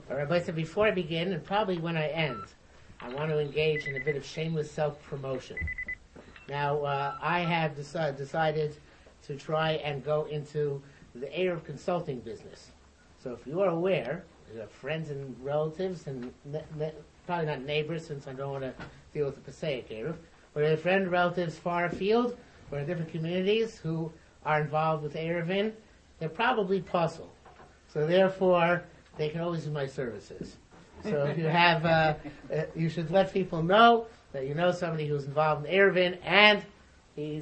Rabbi said, before I begin, and probably when I end, I want to engage in a bit of shameless self-promotion. Now, I have decided to try and go into the Erev consulting business. So if you are aware, you have friends and relatives, and probably not neighbors, since I don't want to deal with the Passaic Erev, but you have friends and relatives far afield, or in different communities who are involved with Erevin, they're probably puzzled. So therefore, they can always use my services. So if you have, you should let people know that you know somebody who's involved in Erevin, and he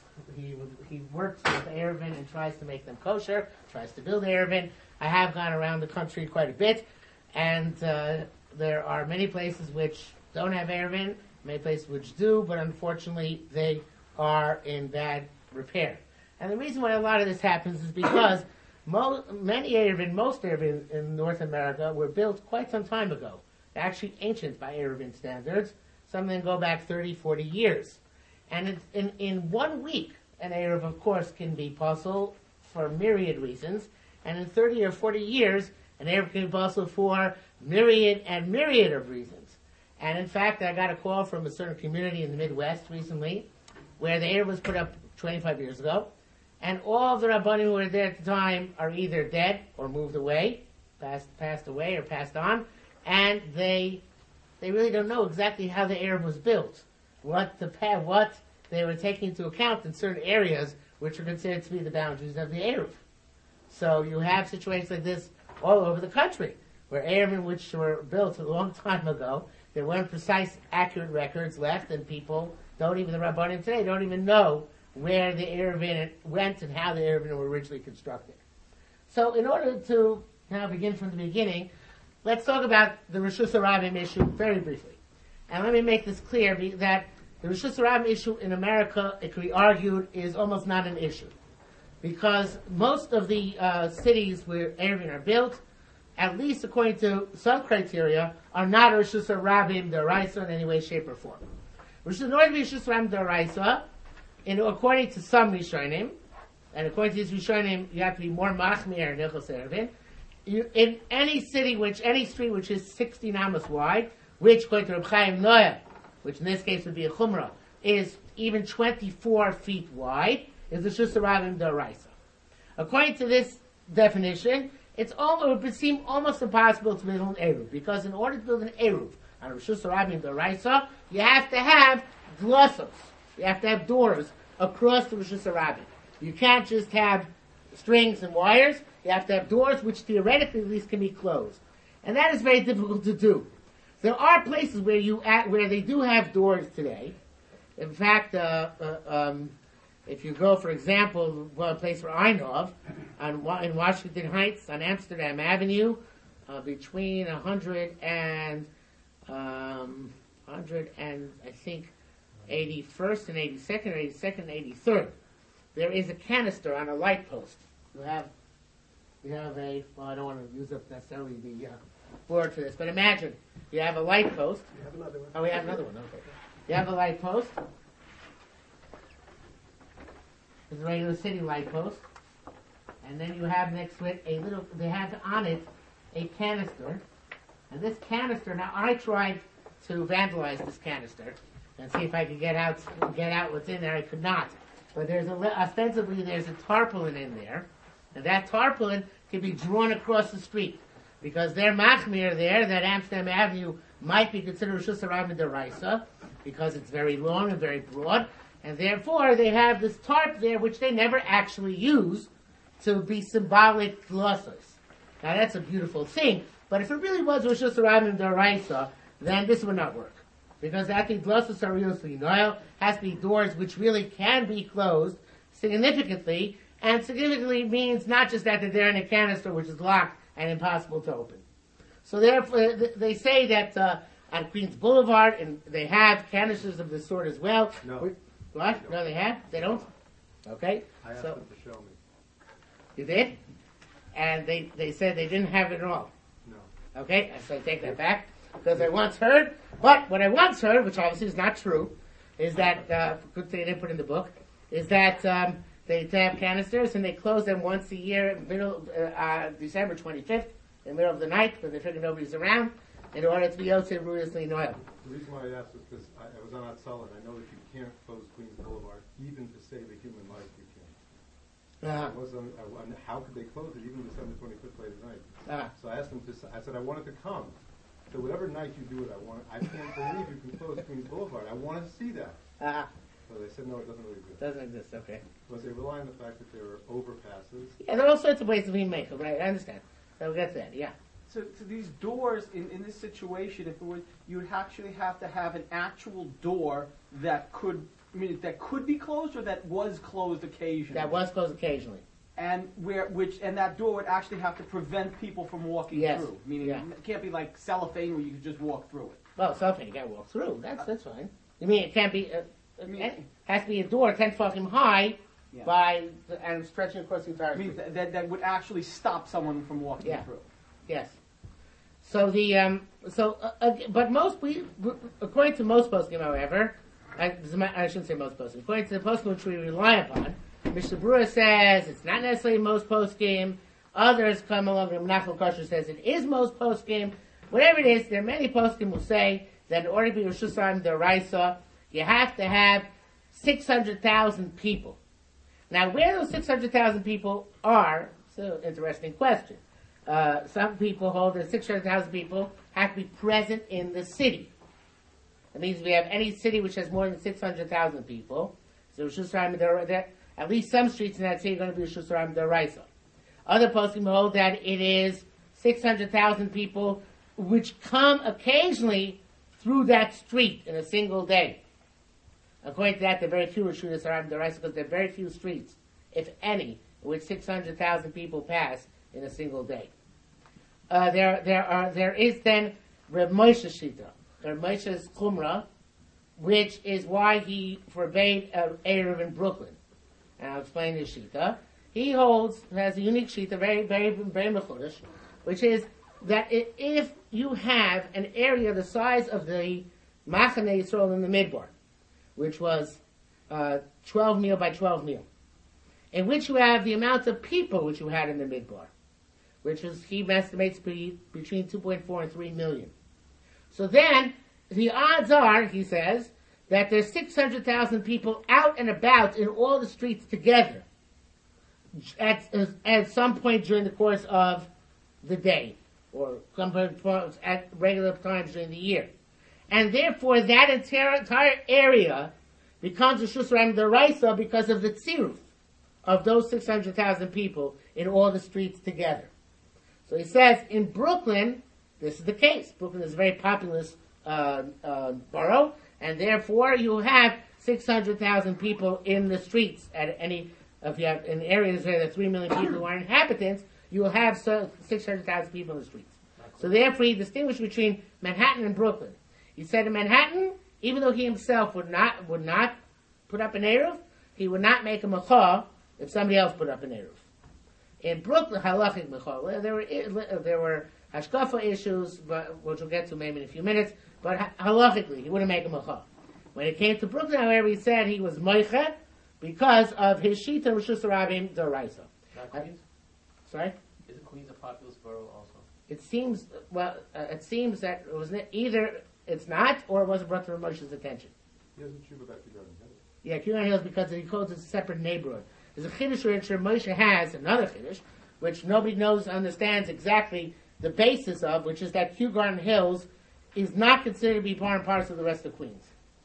works with Erevin and tries to make them kosher, tries to build Erevin. I have gone around the country quite a bit, and there are many places which don't have Erevin, many places which do, but unfortunately they are in bad repair. And the reason why a lot of this happens is because most Erevin in North America were built quite some time ago. They're actually ancient by Erevin standards. Some of them go back 30, 40 years. And in 1 week, an Erev, of course, can be puzzled for myriad reasons. And in 30 or 40 years, an Erev can be puzzled for myriad and myriad of reasons. And in fact, I got a call from a certain community in the Midwest recently, where the Erev was put up 25 years ago. And all of the Rabbanim who were there at the time are either dead or moved away, passed away or passed on, and they really don't know exactly how the Erev was built, what they were taking into account in certain areas which are considered to be the boundaries of the Erev. So you have situations like this all over the country, where Erevin which were built a long time ago, there weren't precise, accurate records left, and people the Rabbanim today don't even know where the Erevin went and how the Erevin were originally constructed. So in order to now begin from the beginning, let's talk about the Reshus HaRabim issue very briefly. And let me make this clear that the Reshus HaRabim issue in America, it can be argued, is almost not an issue. Because most of the cities where Erevin are built, at least according to some criteria, are not Reshus HaRabim D'Oraisa in any way, shape, or form. In order to be Reshus HaRabim D'Oraisa, according to some Rishonim, and according to these Rishonim, you have to be more machmir in Hilchos Erevin. In any street which is 16 amos wide, which according to Reb Chaim Noah, which in this case would be a chumrah, is even 24 feet wide, is the Reshus HaRabim D'Oraisa. According to this definition, it would seem almost impossible to build an Eruv, because in order to build an Eruv on Reshus HaRabim D'Oraisa, you have to have glossos. You have to have doors across the Reshus HaRabim. You can't just have strings and wires. You have to have doors which theoretically at least can be closed. And that is very difficult to do. There are places where they do have doors today. In fact, if you go, for example, a place where I know of, in Washington Heights on Amsterdam Avenue, between 100 and I think 81st and 82nd, or 82nd and 83rd, there is a canister on a light post. You have a, well, I don't want to use up necessarily the board for this, but imagine you have a light post. You have another one. Oh, we have another one, okay. You have a light post. It's a regular city light post. And then you have next to it they have on it a canister. And this canister, now I tried to vandalize this canister and see if I could get out what's in there. I could not. But ostensibly there's a tarpaulin in there, and that tarpaulin can be drawn across the street, because they're machmir there that Amsterdam Avenue might be considered Reshus HaRabim D'Oraisa, because it's very long and very broad, and therefore they have this tarp there which they never actually use to be symbolic glossos. Now that's a beautiful thing, but if it really was Reshus HaRabim D'Oraisa, then this would not work. Because I think glossos arios linoil has to be doors which really can be closed significantly, and significantly means not just that they're there in a canister which is locked and impossible to open. So therefore, they say that on Queens Boulevard, and they have canisters of this sort as well. No. What? No, they have? They don't? Okay. I asked them to show me. You did? And they said they didn't have it at all. No. Okay, so I take that back. Because I once heard, but what I once heard, which obviously is not true, is that, good thing they didn't put in the book, is that they have canisters and they close them once a year, December 25th, in the middle of the night because they figure nobody's around in order to be Yotze Ruyasli Noel. The reason why I asked was because I was on Hatzalah, and I know that you can't close Queens Boulevard, even to save a human life, you can't. How could they close it, even December 25th late at night? So I asked them I said, I wanted to come. So whatever night you do it, I can't believe you can close Queens Boulevard. I want to see that. So they said, no, it doesn't really exist. Doesn't exist, okay. Because they rely on the fact that there are overpasses. Yeah, there are all sorts of ways of being made, right? I understand. So we'll get to that, yeah. So these doors, in this situation, if it was, you would actually have to have an actual door that could be closed or that was closed occasionally. That was closed occasionally. And that door would actually have to prevent people from walking through. Meaning it can't be like cellophane where you can just walk through it. Well, cellophane you can't walk through. That's fine. You mean it can't be? It has to be a door 10 fucking high and stretching across the entire street. That would actually stop someone from walking through. Yes. So but according to most poskim, however, I shouldn't say most poskim. According to the poskim which we rely upon, Mr. Brewer says it's not necessarily most poskim. Others come along, and Menachem Kosher says it is most poskim. Whatever it is, there are many poskim who say that in order to be Rosh Hashanah D'Oraisa, you have to have 600,000 people. Now, where those 600,000 people are, it's an interesting question. Some people hold that 600,000 people have to be present in the city. That means if we have any city which has more than 600,000 people, so Rosh Hashanah, at least some streets in that city are going to be Rosh Hashanah D'Oraisa. Other poskim hold that it is 600,000 people which come occasionally through that street in a single day. According to that, there are very few Rosh Hashanah D'Oraisa because there are very few streets, if any, in which 600,000 people pass in a single day. There is then Reb Moshe Shita, Reb Moshe's Qumrah, which is why he forbade Erev in Brooklyn. And I'll explain his Shita. He has a unique Shita, very, very, very mechudesh, which is that if you have an area the size of the Machane Yisrael in the Midbar, which was 12 mil by 12 mil, in which you have the amount of people which you had in the Midbar, which is, he estimates between 2.4 and 3 million. So then, the odds are, he says, that there's 600,000 people out and about in all the streets together at some point during the course of the day, or at regular times during the year. And therefore, that entire area becomes a Rosh Hashanah D'Oraisa because of the tziruf of those 600,000 people in all the streets together. So he says, in Brooklyn, this is the case. Brooklyn is a very populous borough, and therefore you have 600,000 people in the streets at any. If you have in areas where there are 3 million people who are inhabitants, you will have 600,000 people in the streets. So therefore, he distinguished between Manhattan and Brooklyn. He said in Manhattan, even though he himself would not put up an eruv, he would not make a machah if somebody else put up an eruv. In Brooklyn, halachic machah, there were hashkafa issues, which we'll get to maybe in a few minutes. But halachically, he wouldn't make a machah. When it came to Brooklyn, however, he said he was moicha because of his shita Rosh Hashanah D'Oraisa. Queens? Sorry? Isn't Queens a populous borough also? It seems that it was either it's not, or it wasn't brought to Moshe's attention. He has a tshuva about Kigarden Hills. Yeah, Kigarden Hills because he calls it a separate neighborhood. There's a chiddush which Moshe has, another chiddush, which nobody understands exactly the basis of, which is that Kigarden Hills is not considered to be part and parcel of the rest of Queens.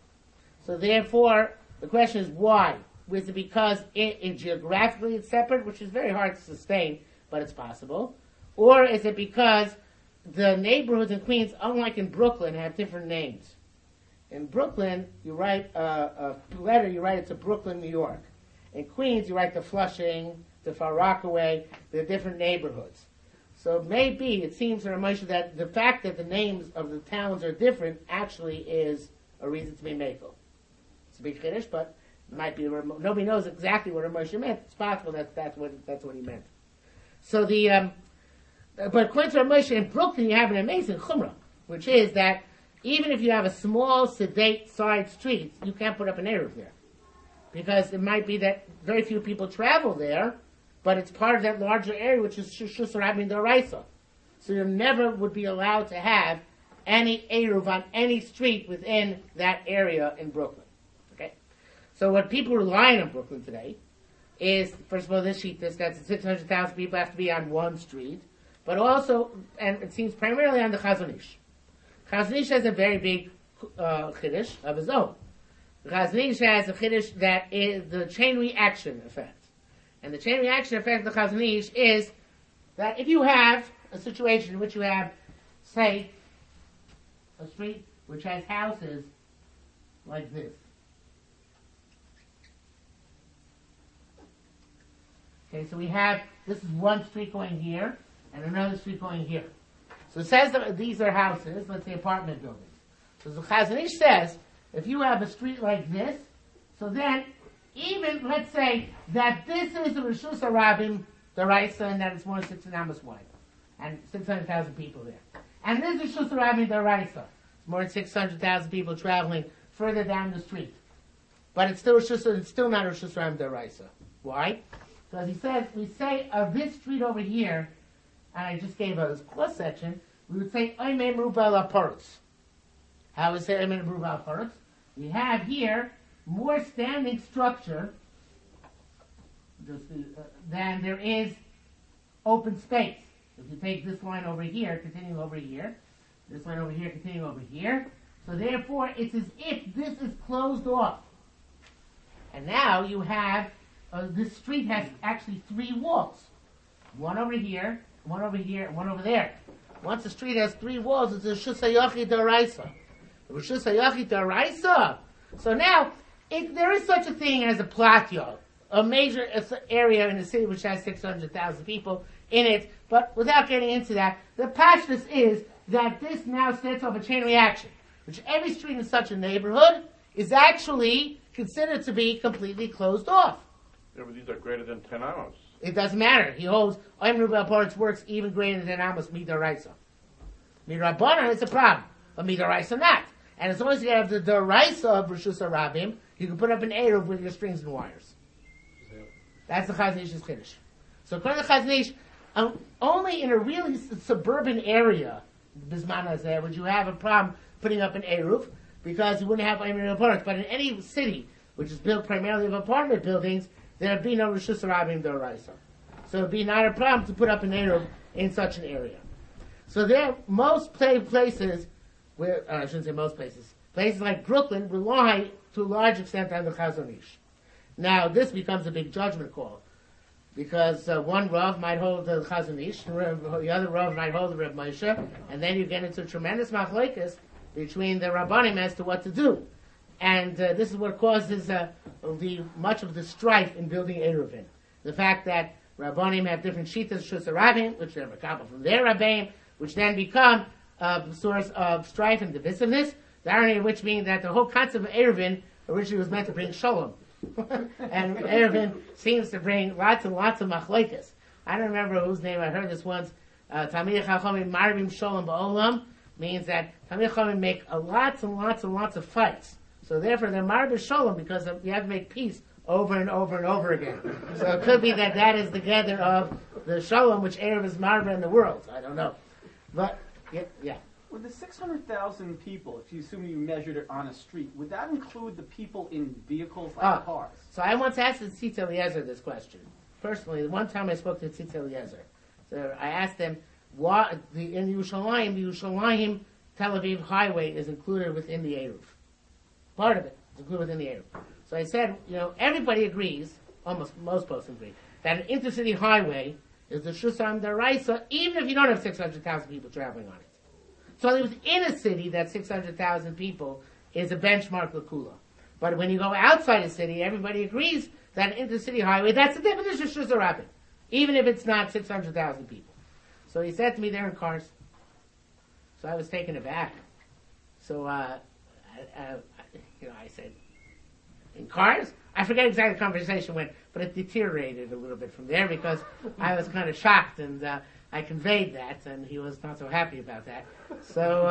So therefore, the question is why? Was it because it geographically it's separate, which is very hard to sustain, but it's possible? Or is it because the neighborhoods in Queens, unlike in Brooklyn, have different names? In Brooklyn, you write a letter, you write it to Brooklyn, New York. In Queens, you write to Flushing, to Far Rockaway, they're different neighborhoods. So maybe it seems to Ramosha that the fact that the names of the towns are different actually is a reason to be makel. It's a big chiddush, but it might be nobody knows exactly what Ramosha meant. It's possible that's what he meant. So but according to Ramosha, in Brooklyn you have an amazing chumrah, which is that even if you have a small sedate side street, you can't put up an eruv there, because it might be that very few people travel there. But it's part of that larger area, which is Rosh Hashanah D'Oraisa. so you never would be allowed to have any Eruv on any street within that area in Brooklyn. Okay? So what people rely on in Brooklyn today is, first of all, this sheet, that's 600,000 people have to be on one street, but also, and it seems primarily on the Chazon Ish. Chazon Ish has a very big chiddush of his own. The Chazon Ish has a chiddush that is the chain reaction effect. And the chain reaction effect of the Chazon Ish is that if you have a situation in which you have, say, a street which has houses like this. Okay, so we have, this is one street going here, and another street going here. So it says that these are houses, let's say apartment buildings. So the Chazon Ish says, if you have a street like this, so then, even, let's say, that this is a Rishus HaRabim, the Raisa, and that it's more than 6 amos wide, and 600,000 people there. And this is Rishus HaRabim, the Raisa. It's more than 600,000 people traveling further down the street. But it's still not Rishus HaRabim, the Raisa. Why? Because he says, we say of this street over here, and I just gave a cross section, we would say, Oimei Merubah Aparutz. How would we say Oimei Merubah Aparutz? We have here more standing structure than there is open space. If you take this line over here, continuing over here, this line over here, continuing over here, so therefore it's as if this is closed off. And now you have, this street has actually 3 walls. One over here, one over here, and one over there. Once the street has 3 walls, it's a Rishus HaYachid D'Oraisa. Rishus HaYachid D'Oraisa. So now, if there is such a thing as a platyo, a major area in the city which has 600,000 people in it, but without getting into that, the pashtus is that this now sets off a chain reaction, which every street in such a neighborhood is actually considered to be completely closed off. Yeah, but these are greater than 10 amos. It doesn't matter. He holds Oim Merubah Aparutz works even greater than amos midaraisa. Midrabanan it's a problem, but midaraisa not. And as long as you have the daraisa of Rishus HaRabim, you can put up an Eruv with your strings and wires. That's the Chazon Ish's chiddush. So according to Chazon Ish, only in a really suburban area, Bisman Hazeh, would you have a problem putting up an Eruv, because you wouldn't have Oim Merubah Aparutz. But in any city, which is built primarily of apartment buildings, there'd be no Rishus HaRabim D'Oraisa. So it'd be not a problem to put up an Eruv in such an area. So there, most places, where, I shouldn't say most places like Brooklyn rely to a large extent on the Chazon Ish. Now, this becomes a big judgment call, because one Rav might hold the Chazon Ish, the other Rav might hold the Reb Moshe, and then you get into tremendous machlokes between the Rabbanim as to what to do. And this is what causes much of the strife in building Eruvin. The fact that Rabbanim have different shitas, Rishus HaRabim, which they're makabel from their Rabbanim, which then become a source of strife and divisiveness, the irony of which being that the whole concept of Eruvin originally was meant to bring Shalom. And Eruvin seems to bring lots and lots of machlokes. I don't remember whose name I heard this once. Talmidei Chachamim Marvim Shalom Ba'olam means that Talmidei Chachamim make lots and lots and lots of fights. So therefore they're Marvim Shalom because you have to make peace over and over and over again. So it could be that is the gather of the Shalom which Erev is Marvim in the world. I don't know. But, yeah. With the 600,000 people, if you assume you measured it on a street, would that include the people in vehicles like cars? So I once asked the Tzitz Eliezer this question. Personally, one time I spoke to Tzitz Eliezer. So I asked them, why, in Yerushalayim, Tel Aviv highway is included within the Eruv. Part of it is included within the Eruv. So I said, everybody agrees, almost most folks agree, that an intercity highway is the Rishus HaRabim D'Oraisa, even if you don't have 600,000 people traveling on it. So only within a city that 600,000 people is a benchmark l'kula. But when you go outside a city, everybody agrees that an intercity highway, that's the definition of Rishus HaRabim, even if it's not 600,000 people. So he said to me, they're in cars. So I was taken aback. So, I said, in cars? I forget exactly the conversation went, but it deteriorated a little bit from there because I was kind of shocked and I conveyed that, and he was not so happy about that. So,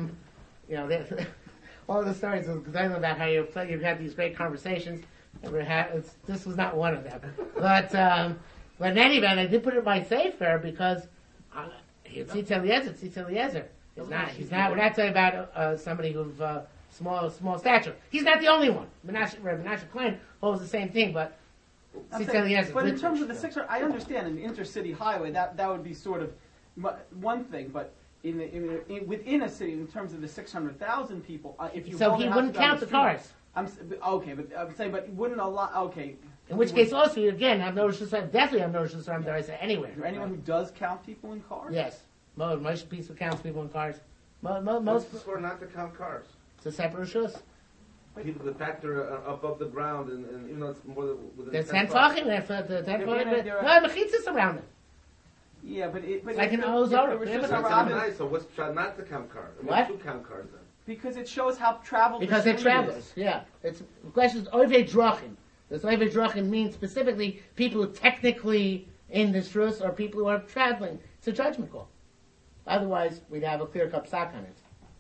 all the stories was going about how you had these great conversations. This was not one of them. But in any event, I did put it in my sefer because Tzitz Eliezer. Tzitz Eliezer. He's not. We're not talking about somebody who's small stature. He's not the only one. Menashe Klein holds the same thing, but Tzitz Eliezer. But in terms of the 600, I understand an intercity highway that would be sort of one thing, but within a city, in terms of the 600,000 people, if you so he wouldn't count the cars. Okay, but I'm saying, but wouldn't allow. Okay. In which case, also, you again have no definitely have no Rosh Hashanah anywhere. Is there anyone who does count people in cars? Yes. Most people counts people in cars. Most prefer not to count cars. It's a separate Rishus. People that factor above the ground, and even though it's more than there's 10 Tfachim there for the 10 Tfachim. No, Mechitzas around it. Yeah, but like an Ozor. Nice. So what's not to count cars? What? To count cars then? Because it shows how traveled. Because it travels. Yeah. It's the question is Oivei Drachim. Does Oivei Drachim mean specifically people who technically in this Rus or people who are traveling? It's a judgment call. Otherwise, we'd have a clear cut sock on it.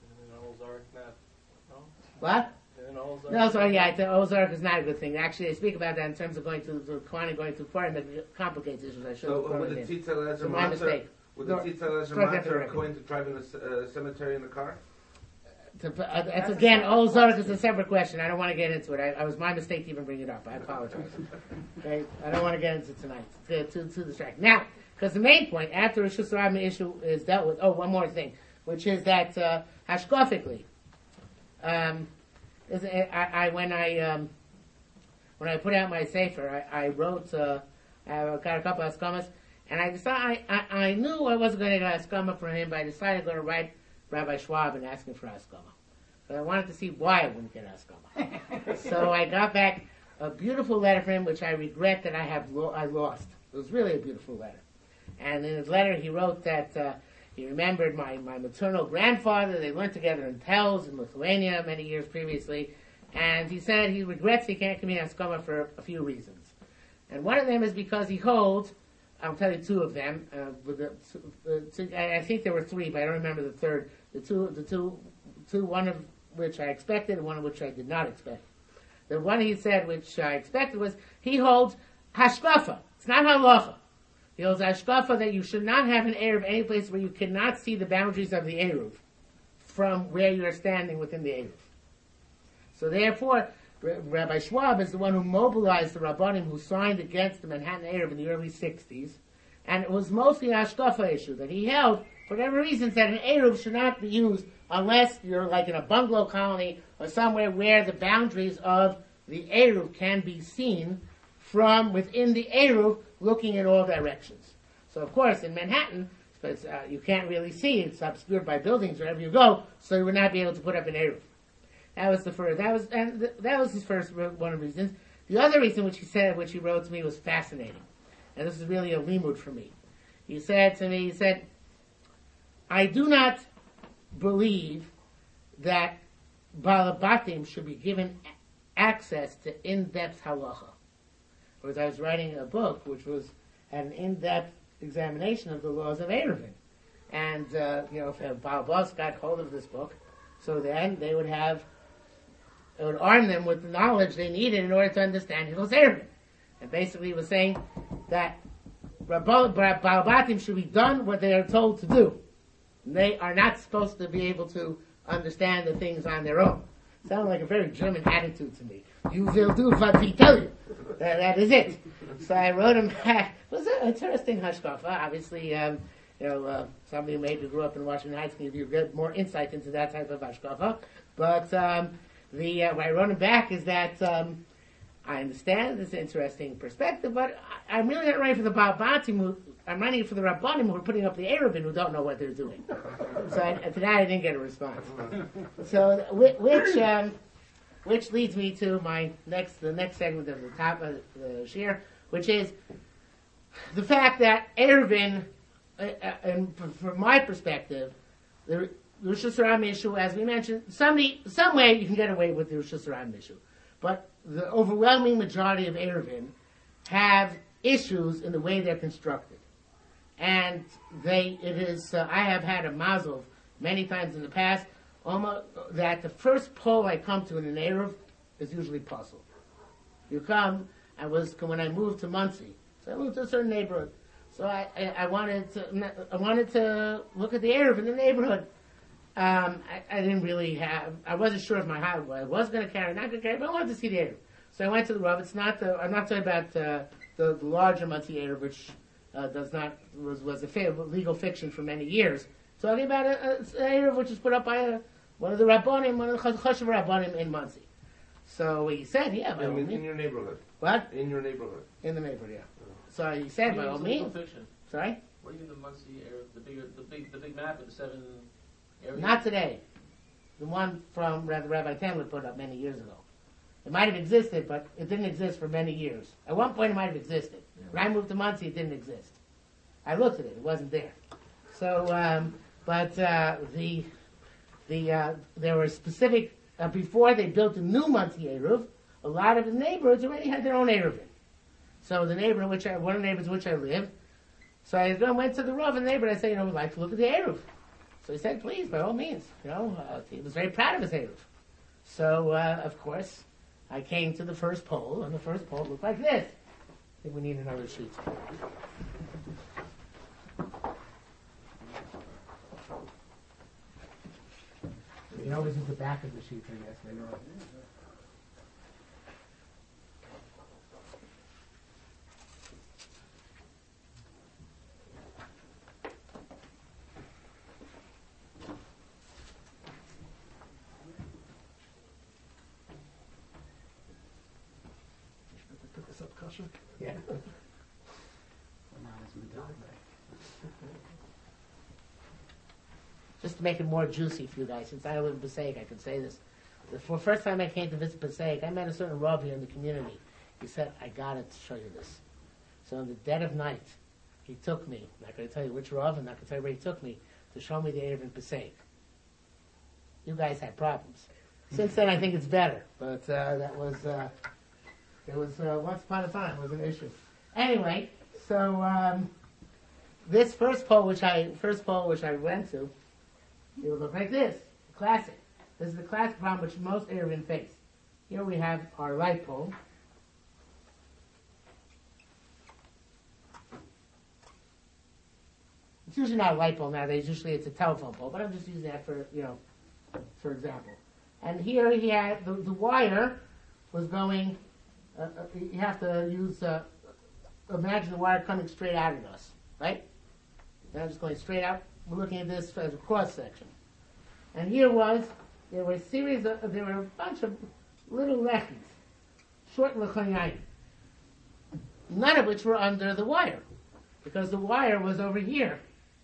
What? No, sorry, yeah, the Ozark is not a good thing. Actually, they speak about that in terms of going to the Quran and going too far, and it complicates issues. I should have would the Tzitz Eliezer my mistake. Would the Tzitz Eliezer Matzah going to driving a cemetery in the car? That's again, Ozark is a separate question. I don't want to get into it. I was my mistake to even bring it up. I apologize. Okay, I don't want to get into it tonight. Too distracting. Now, because the main point after the Rishus Harabim issue is dealt with. Oh, one more thing, which is that hashkafically. When I put out my sefer, I wrote. I got a couple of haskamas, and I decided I knew I wasn't going to get a haskama from him, but I decided to go to write Rabbi Schwab and ask him for a haskama. But I wanted to see why I wouldn't get a haskama. So I got back a beautiful letter from him, which I regret that I lost. It was really a beautiful letter, and in his letter he wrote that. He remembered my maternal grandfather. They went together in Pels in Lithuania many years previously. And he said he regrets he can't come in Haskama for a few reasons. And one of them is because he holds, I'll tell you two of them. I think there were three, but I don't remember the third. The two, one of which I expected and one of which I did not expect. The one he said which I expected was he holds Hashkafa. It's not Halacha. He holds Hashkafa that you should not have an Eruv any place where you cannot see the boundaries of the Eruv from where you are standing within the Eruv. So therefore, Rabbi Schwab is the one who mobilized the Rabbanim who signed against the Manhattan Eruv in the early 60s. And it was mostly a Hashkafa issue that he held, for whatever reasons, that an Eruv should not be used unless you're like in a bungalow colony or somewhere where the boundaries of the Eruv can be seen from within the Eruv, looking in all directions. So of course in Manhattan, you can't really see, it's obscured by buildings wherever you go, so you would not be able to put up an Eruv. That was the first, that was his first one of the reasons. The other reason which he wrote to me was fascinating. And this is really a limud for me. He said to me, I do not believe that Balabatim should be given access to in-depth halacha. Because I was writing a book which was an in-depth examination of the laws of Eruvin. And, if Balabas got hold of this book, so then it would arm them with the knowledge they needed in order to understand Hilchos Eruvin. And basically he was saying that Balabatim should be done what they are told to do. They are not supposed to be able to understand the things on their own. Sounded like a very German attitude to me. You will do what we tell you. That is it. So I wrote him back. It was an interesting hashkafa. Obviously, somebody who maybe grew up in Washington Heights can give you more insight into that type of hashkafa. But what I wrote him back is that I understand this interesting perspective, but I'm really not writing for the Balabatim. I'm writing for the Rabbanim who are putting up the Eruvin who don't know what they're doing. So to that I didn't get a response. So which leads me to the next segment of the top of the shir, which is the fact that Eruvin, and from my perspective, the Rishus Harabim issue, as we mentioned, some way you can get away with the Rishus Harabim issue, but the overwhelming majority of Eruvin have issues in the way they're constructed. And I have had a mazel many times in the past, that the first poll I come to in an Eruv is usually puzzled. You come, when I moved to Muncie, so I moved to a certain neighborhood, So I wanted to look at the Eruv in the neighborhood. I didn't really I wasn't sure if I was going to carry, not going to carry, but I wanted to see the Eruv. So I went to the Rav. I'm not talking about the larger Monsey Eruv, which was a legal fiction for many years. Talking about an Eruv which was put up by one of the Rabbanim, one of the Chashuv Rabbanim in Monsey. So he said, in your neighborhood. What? In your neighborhood. In the neighborhood, yeah. So he said, by all means. Fiction. Sorry? What do you mean the Muncie area, the big map with the 7 areas? Not today. The one from Rabbi Tendler put up many years ago. It might have existed, but it didn't exist for many years. At one point, it might have existed. Yeah. When I moved to Muncie, it didn't exist. I looked at it; it wasn't there. So, there were specific before they built the new Muncie Eruv. A lot of the neighborhoods already had their own Eruv in. So the neighborhood in which one of the neighborhoods in which I lived, so I went to the Rav in the neighborhood. I said, I'd like to look at the Eruv. So he said, please, by all means. He was very proud of his Eruv. So of course, I came to the first pole, and the first pole looked like this. I think we need another sheet. You can always use the back of the sheet, I guess, later on. Yeah. Just to make it more juicy for you guys, since I live in Passaic, I can say this. The first time I came to visit Passaic, I met a certain Rav here in the community. He said, I gotta show you this. So in the dead of night, he took me, I'm not going to tell you which Rav, I'm not going to tell you where he took me, to show me the Eruv in Passaic. You guys had problems. Since then, I think it's better, but it was once upon a time was an issue. Anyway, so this first pole which I went to, it would look like this, classic. This is the classic problem which most Eruv face. Here we have our light pole. It's usually not a light pole nowadays. Usually it's a telephone pole, but I'm just using that for example. And here he had the wire was going. You have to use. Imagine the wire coming straight out at us, right? And I'm just going straight out. We're looking at this as a cross section. And there were a bunch of little lechis, short lechayim, none of which were under the wire, because the wire was over here.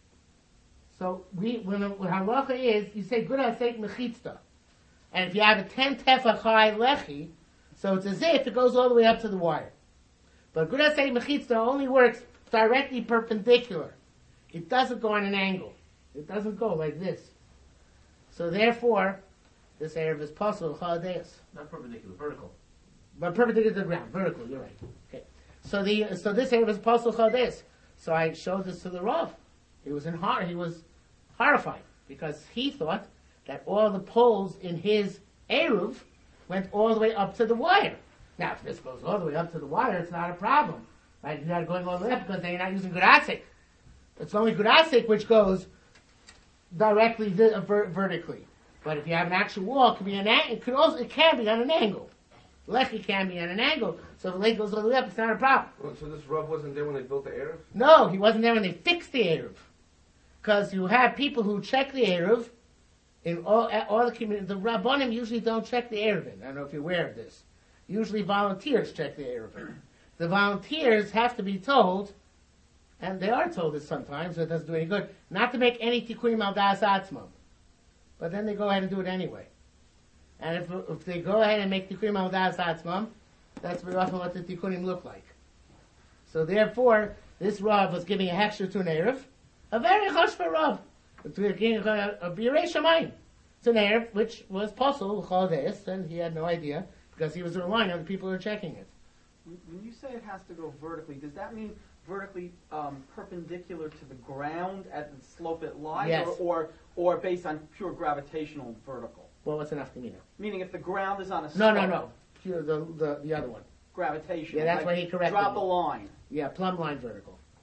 So when halacha is, you say, good asek mechitzta. And if you have a 10 tefach high lechi, so it's as if it goes all the way up to the wire. But good asek mechitzta only works directly perpendicular. It doesn't go on an angle. It doesn't go like this. So therefore, this Eruv is possible chaladeus. Not perpendicular, vertical. But perpendicular to the ground, vertical. You're right. Okay. So this Eruv is possible chaladeus. So I showed this to the Rav. He was horrified because he thought that all the poles in his Eruv went all the way up to the wire. Now, if this goes all the way up to the wire, it's not a problem. Right? You're not going all the way up because then you're not using good asik. It's only good asik which goes directly vertically. But if you have an actual wall, it can be it can be on an angle. Lechi can be on an angle. So if the leg goes all the way up, it's not a problem. Well, so this Rav wasn't there when they built the Eruv? No, he wasn't there when they fixed the Eruv. Because you have people who check the Eruv in all the community. The Rabbanim usually don't check the Eruv in. I don't know if you're aware of this. Usually volunteers check the Eruv in. The volunteers have to be told, and they are told this sometimes, so it doesn't do any good, not to make any tikkunim al das atzmam. But then they go ahead and do it anyway. And if they go ahead and make tikkunim al das atzmam, that's very often what the tikkunim look like. So therefore, this Rav was giving a hechsher to an Eruv, a very chashva Rav, a birei shamayim. It's an Eruv which was possible chaladeus, and he had no idea because he was relying on the people who were checking it. When you say it has to go vertically, does that mean vertically perpendicular to the ground at the slope it lies, yes, or based on pure gravitational vertical? Well, what's an afkamina? Meaning if the ground is on a slope. No. Pure the other one. Gravitational. Yeah, that's why he corrected Drop me. a line. Yeah, plumb line vertical.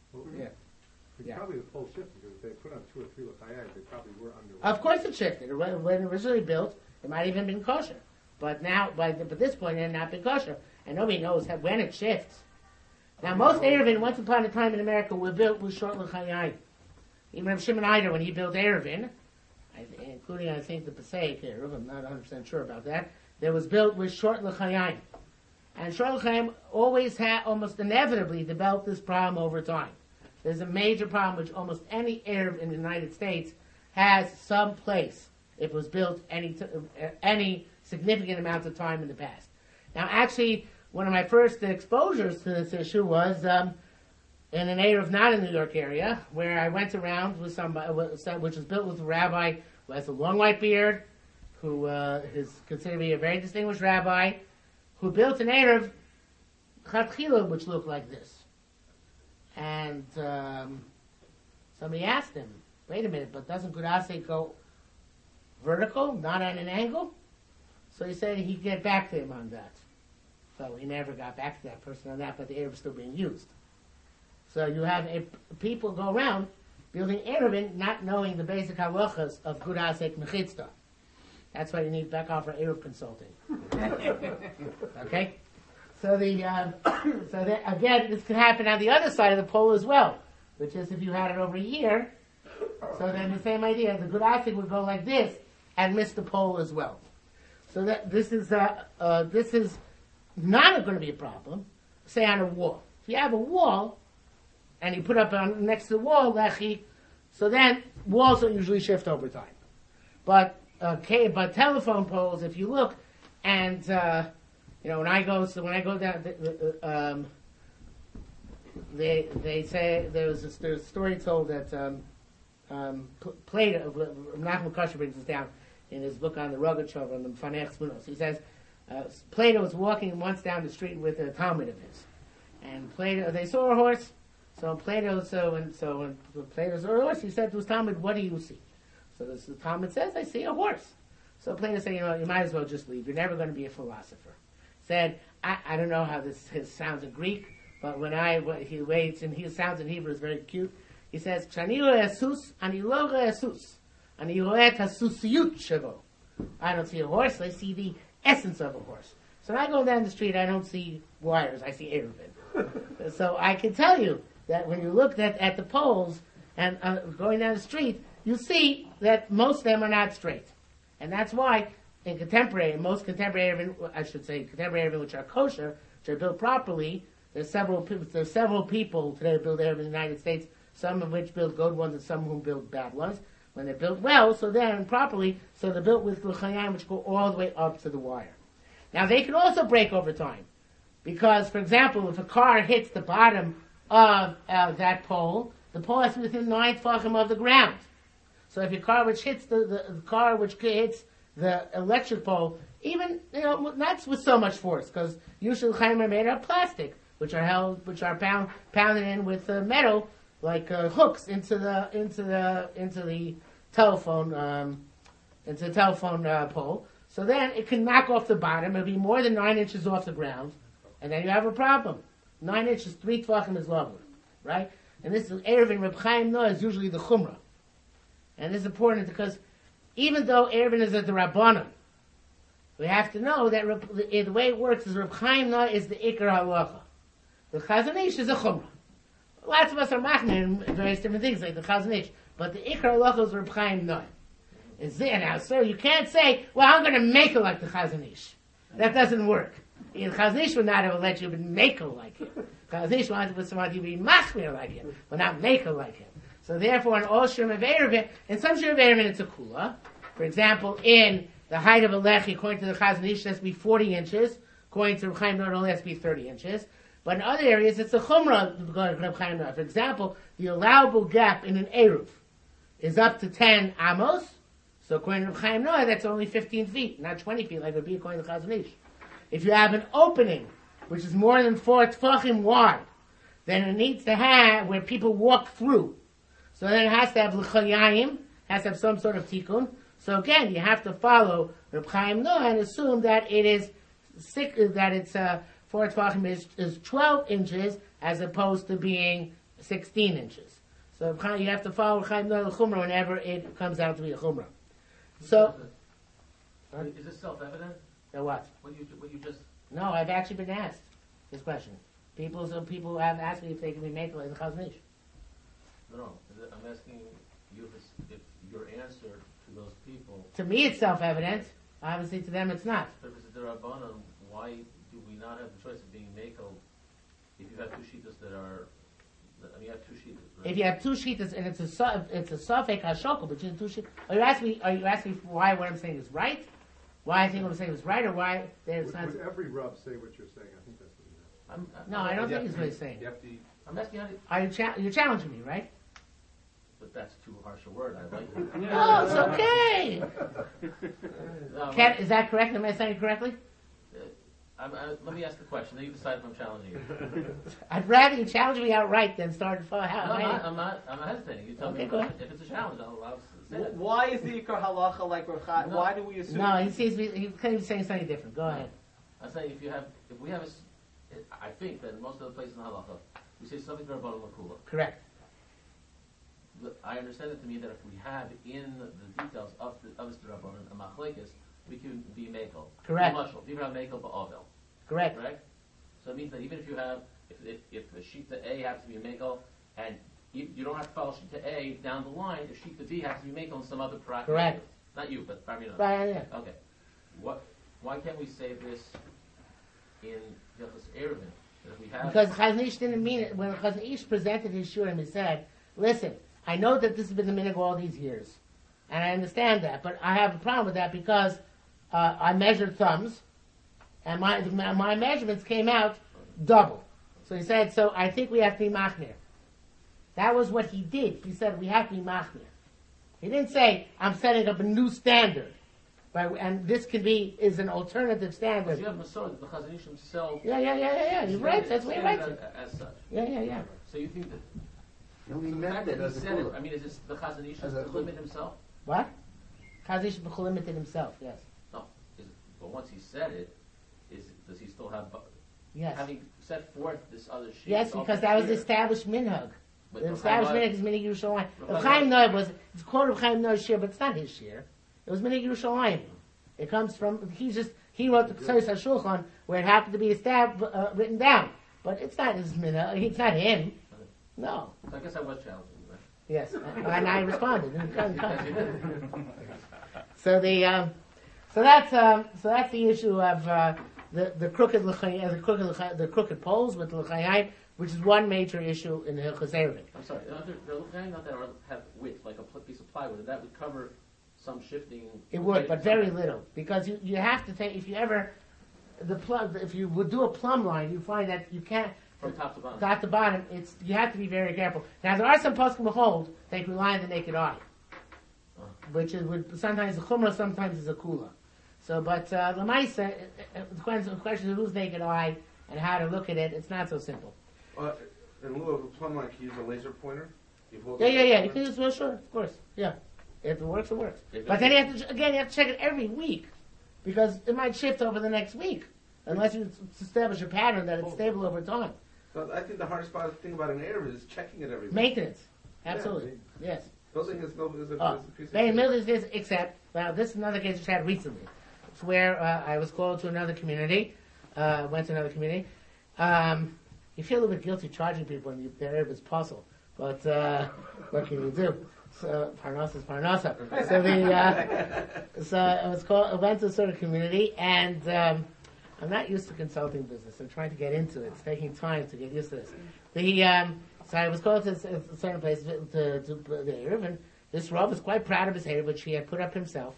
Well, Yeah. It's Yeah. probably the pole shifted because if they put on 2 or 3 l'chayim, they probably were under. Of course it shifted. When originally built, it might even been kosher. But now, by this point, it had not been kosher. And nobody knows when it shifts. Now, most Erevin, once upon a time in America, were built with short l'chayim. Even Reb Shimon Eider, when he built Erevin, including, I think, the Passaic Erev, I'm not 100% sure about that, that was built with short l'chayim. And short l'chayim always almost inevitably developed this problem over time. There's a major problem which almost any Erev in the United States has some place if it was built any significant amount of time in the past. Now, actually, one of my first exposures to this issue was in an Erev not in the New York area, where I went around with somebody, which was built with a rabbi who has a long white beard, who is considered to be a very distinguished rabbi, who built an Erev Chatchila which looked like this. And somebody asked him, wait a minute, but doesn't Gudase go vertical, not at an angle? So he said he'd get back to him on that. So he never got back to that person on that, but the Erev is still being used. So you have people go around building Erevin not knowing the basic halachas of Gudasek Mechitzta. That's why you need back off for Erev consulting. Okay? So again, this could happen on the other side of the pole as well, which is if you had it over here. So then the same idea, the Gudasek would go like this and miss the pole as well. So that this is not going to be a problem. Say on a wall. If you have a wall and you put up on next to the wall lechi, so then walls don't usually shift over time. But telephone poles, if you look, and when I go down, they say there's a story told that Plato, Nachman Kasher brings this down in his book on the Rogachover and the Fanech Smunos. He says Plato was walking once down the street with a Talmud of his, and they saw a horse. So Plato, when Plato saw a horse, he said to his Talmud, "What do you see?" So the Talmud says, "I see a horse." So Plato said, "You might as well just leave. You're never going to be a philosopher." Said, I don't know how this sounds in Greek, but he waits and he sounds in Hebrew is very cute. He says, "Chani roe esus, ani lo roe esus, ani roe et hasusiyut shelo." I don't see a horse. I see the essence of a horse. So when I go down the street, I don't see wires. I see Erevin. So I can tell you that when you look at the poles and going down the street, you see that most of them are not straight. And that's why in most contemporary Erevin which are kosher, which are built properly, there's several people today who build Erevin in the United States, some of which build good ones and some who build bad ones. When they're built well, so they're properly, so they're built with l'chayim which go all the way up to the wire. Now they can also break over time. Because, for example, if a car hits the bottom of that pole, the pole has to be within 9 tefachim of the ground. So if your car which hits the car which hits the electric pole, even not with so much force, because usually l'chayim are made out of plastic, which are pounded in with metal like hooks into the telephone pole. So then it can knock off the bottom. It'll be more than 9 inches off the ground. And then you have a problem. 9 inches, 3 tefachim is lovely, right? And this is Erevin Reb Chaim Noah is usually the Chumrah. And this is important because even though Erevin is a D'Rabbanan, we have to know that the way it works is Reb Chaim Noah is the Ikar Halacha. The Chazon Ish is a Chumrah. Lots of us are machmir in various different things like the Chazon Ish, but the Ikar Halacha is Reb Chaim Noah. Is there now, sir? You can't say, "Well, I'm going to make it like the Chazon Ish." That doesn't work. The Chazon Ish would not have let you make it like him. Chazon Ish wanted with somebody to be machmir like him, but not make it like him. So therefore, in all Shem of Erevin, in some Shem of Erevin, it's a kula. For example, in the height of a lechi, according to the Chazon Ish, it has to be 40 inches. According to Reb Chaim Noah, it only has to be 30 inches. But in other areas, it's a chumrah. For example, the allowable gap in an eruv is up to 10 amos. So according to Reb Chaim Noah, that's only 15 feet, not 20 feet, like it would be according to Chazon Ish. If you have an opening, which is more than 4 tefachim wide, then it needs to have where people walk through. So then it has to have l'chayim, has to have some sort of tikkun. So again, you have to follow Reb Chaim Noah and assume that it is 4 tefachim is 12 inches as opposed to being 16 inches. So you have to follow Chaim Noel Chumrah whenever it comes out to be a Chumrah. So, is this self-evident? now what? What you just? No, I've actually been asked this question. Some people have asked me if they can be made in Chazon Ish. No. I'm asking you if your answer to those people. To me, it's self-evident. Obviously, to them, it's not. But if it's the Rabbanon, why do we not have the choice of being Mako if you have two shitas that are? I mean, you have two shitas. Right? If you have two shitas and it's a safek hashokol between two shitas, are you asking me why what I'm saying is right? Why I think what I'm saying is right, or why there's not? Would every Rub say what you're saying? I think that's what he meant. No, I don't think he's what he's saying. I'm asking how You're challenging me, right? but that's too harsh a word. I like it. Oh, it's okay. Is that correct? Am I saying it correctly? Let me ask the question. Then you decide if I'm challenging you. I'd rather you challenge me outright than start No, I'm not hesitating. You tell Okay, me go ahead. if it's a challenge. I'll say it. Why is the Ikar Halacha like Rav Chaim? No. Why do we assume? No, he's saying something different. Go ahead. I'm saying if we have I think that in most of the places in Halacha, we say something to Rabbanon Lakula. Correct. I understand it to mean that if we have in the details of this Rabbanon a machlekes, we can be mekel. Correct. If you have mekel ba'avel. Correct. Correct. So it means that even if you have, if the shita A happens to be a mekel, and you don't have to follow shita A down the line, if shita B happens to be mekel in some other parameter. Correct. Not you, but Barmina. Right, yeah. Okay. Why can't we say this in Hilchos Eruvin? If we have Because Chazon Ish didn't mean it. When Chazon Ish presented his shurim, he said, listen, I know that this has been the minhag all these years, and I understand that, but I have a problem with that because I measured thumbs, and my measurements came out double. So he said, so I think we have to be machmir. That was what he did. He said we have to be machmir. He didn't say, I'm setting up a new standard. And this is an alternative standard. you have Masorah, the Chazon Ish himself. Yeah. You're right. That's the way he writes it. As such. Yeah. So you think that He the meant fact it that as he a said it, kula. I mean, is this the Chazon Ish As to a kula. limit himself? What? Chazon Ish limited himself, yes. No. But once he said it, does he still have, Yes. having set forth this other sheet? Yes, because that was the established minhag. But The Rav established Chaim minhag is minhag Yerushalayim. Rav Rav Chaim Chaim Noah it's called Rav Chaim Noah's shir, but it's not his shir. It was minhag Yerushalayim. It comes from, he wrote the K'sois HaShulchan where it happened to be written down. But it's not his minhag, it's not him. No. So I guess I was challenging you, right? Yes, and I responded. So that's the issue of the crooked poles with l'chayim, which is one major issue in the Hilchos Eruvin. I'm sorry, the L'chaim not that have width, like a piece of plywood, and that would cover some shifting. It would, but very little, because you have to take, if you would do a plumb line, you find that you can't, From top to bottom. top to bottom, you have to be very careful. Now there are some poskim behold, they rely on the naked eye, which sometimes a chumrah, sometimes is a kula. So, but l'maisa, the question of who's naked eye and how to look at it, it's not so simple. In lieu of a plumb line, can you use a laser pointer? You hold Yeah. it- You can use, well, sure, of course, yeah. If it works, it works. If But it- then you have to check it every week, because it might shift over the next week, unless you establish a pattern that it's stable over time. So I think the hardest thing about an Erev is checking it every week. Maintenance, absolutely, yes. Building is a piece of Very middle is this, except, well, this is another case we had recently. It's where I was called to another community, went to another community. You feel a little bit guilty charging people when their Erev is puzzle, but what can you do? So, Parnasa is Parnasa. So I went to a sort of community, and I'm not used to consulting business. I'm trying to get into it. It's taking time to get used to this. So I was called to a certain place to the Erev, and this Rav was quite proud of his Erev, which he had put up himself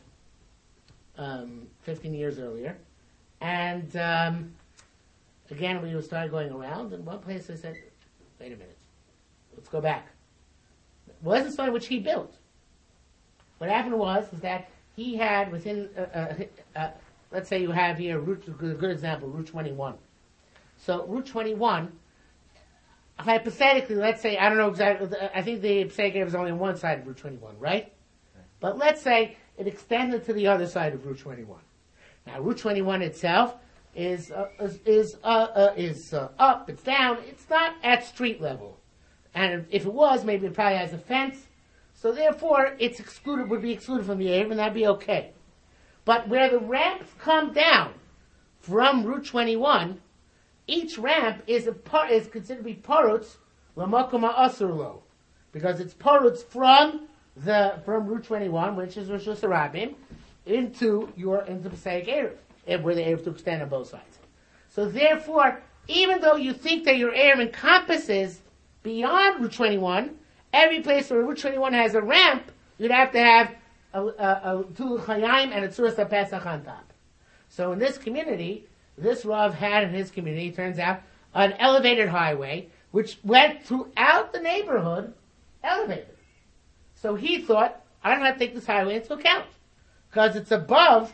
15 years earlier. And again, we started going around, and one place I said, wait a minute, let's go back. It wasn't something which he built. What happened was that he had within, let's say you have here, a good example, Route 21. So Route 21, hypothetically, let's say, I don't know exactly, I think the Pesach was only on one side of Route 21, right? But let's say it extended to the other side of Route 21. Now, Route 21 itself is up, it's down, it's not at street level. And if it was, maybe it probably has a fence. So therefore, it's excluded, would be excluded from the Erev, and that'd be okay. But where the ramps come down from Route 21, each ramp is considered to be parutz l'makom ha'asur, because it's parutz from Route 21, which is Rosh Hashanah, into Pesach Erev, where the Erev to extend on both sides. So therefore, even though you think that your Erev encompasses beyond Route 21, every place where Route 21 has a ramp, you'd have to have a Tulul Chayim and a Tzuras HaPesach on top. So in this community, this Rav had in his community, it turns out, an elevated highway, which went throughout the neighborhood, elevated. So he thought, I don't have to take this highway into account. Because it starts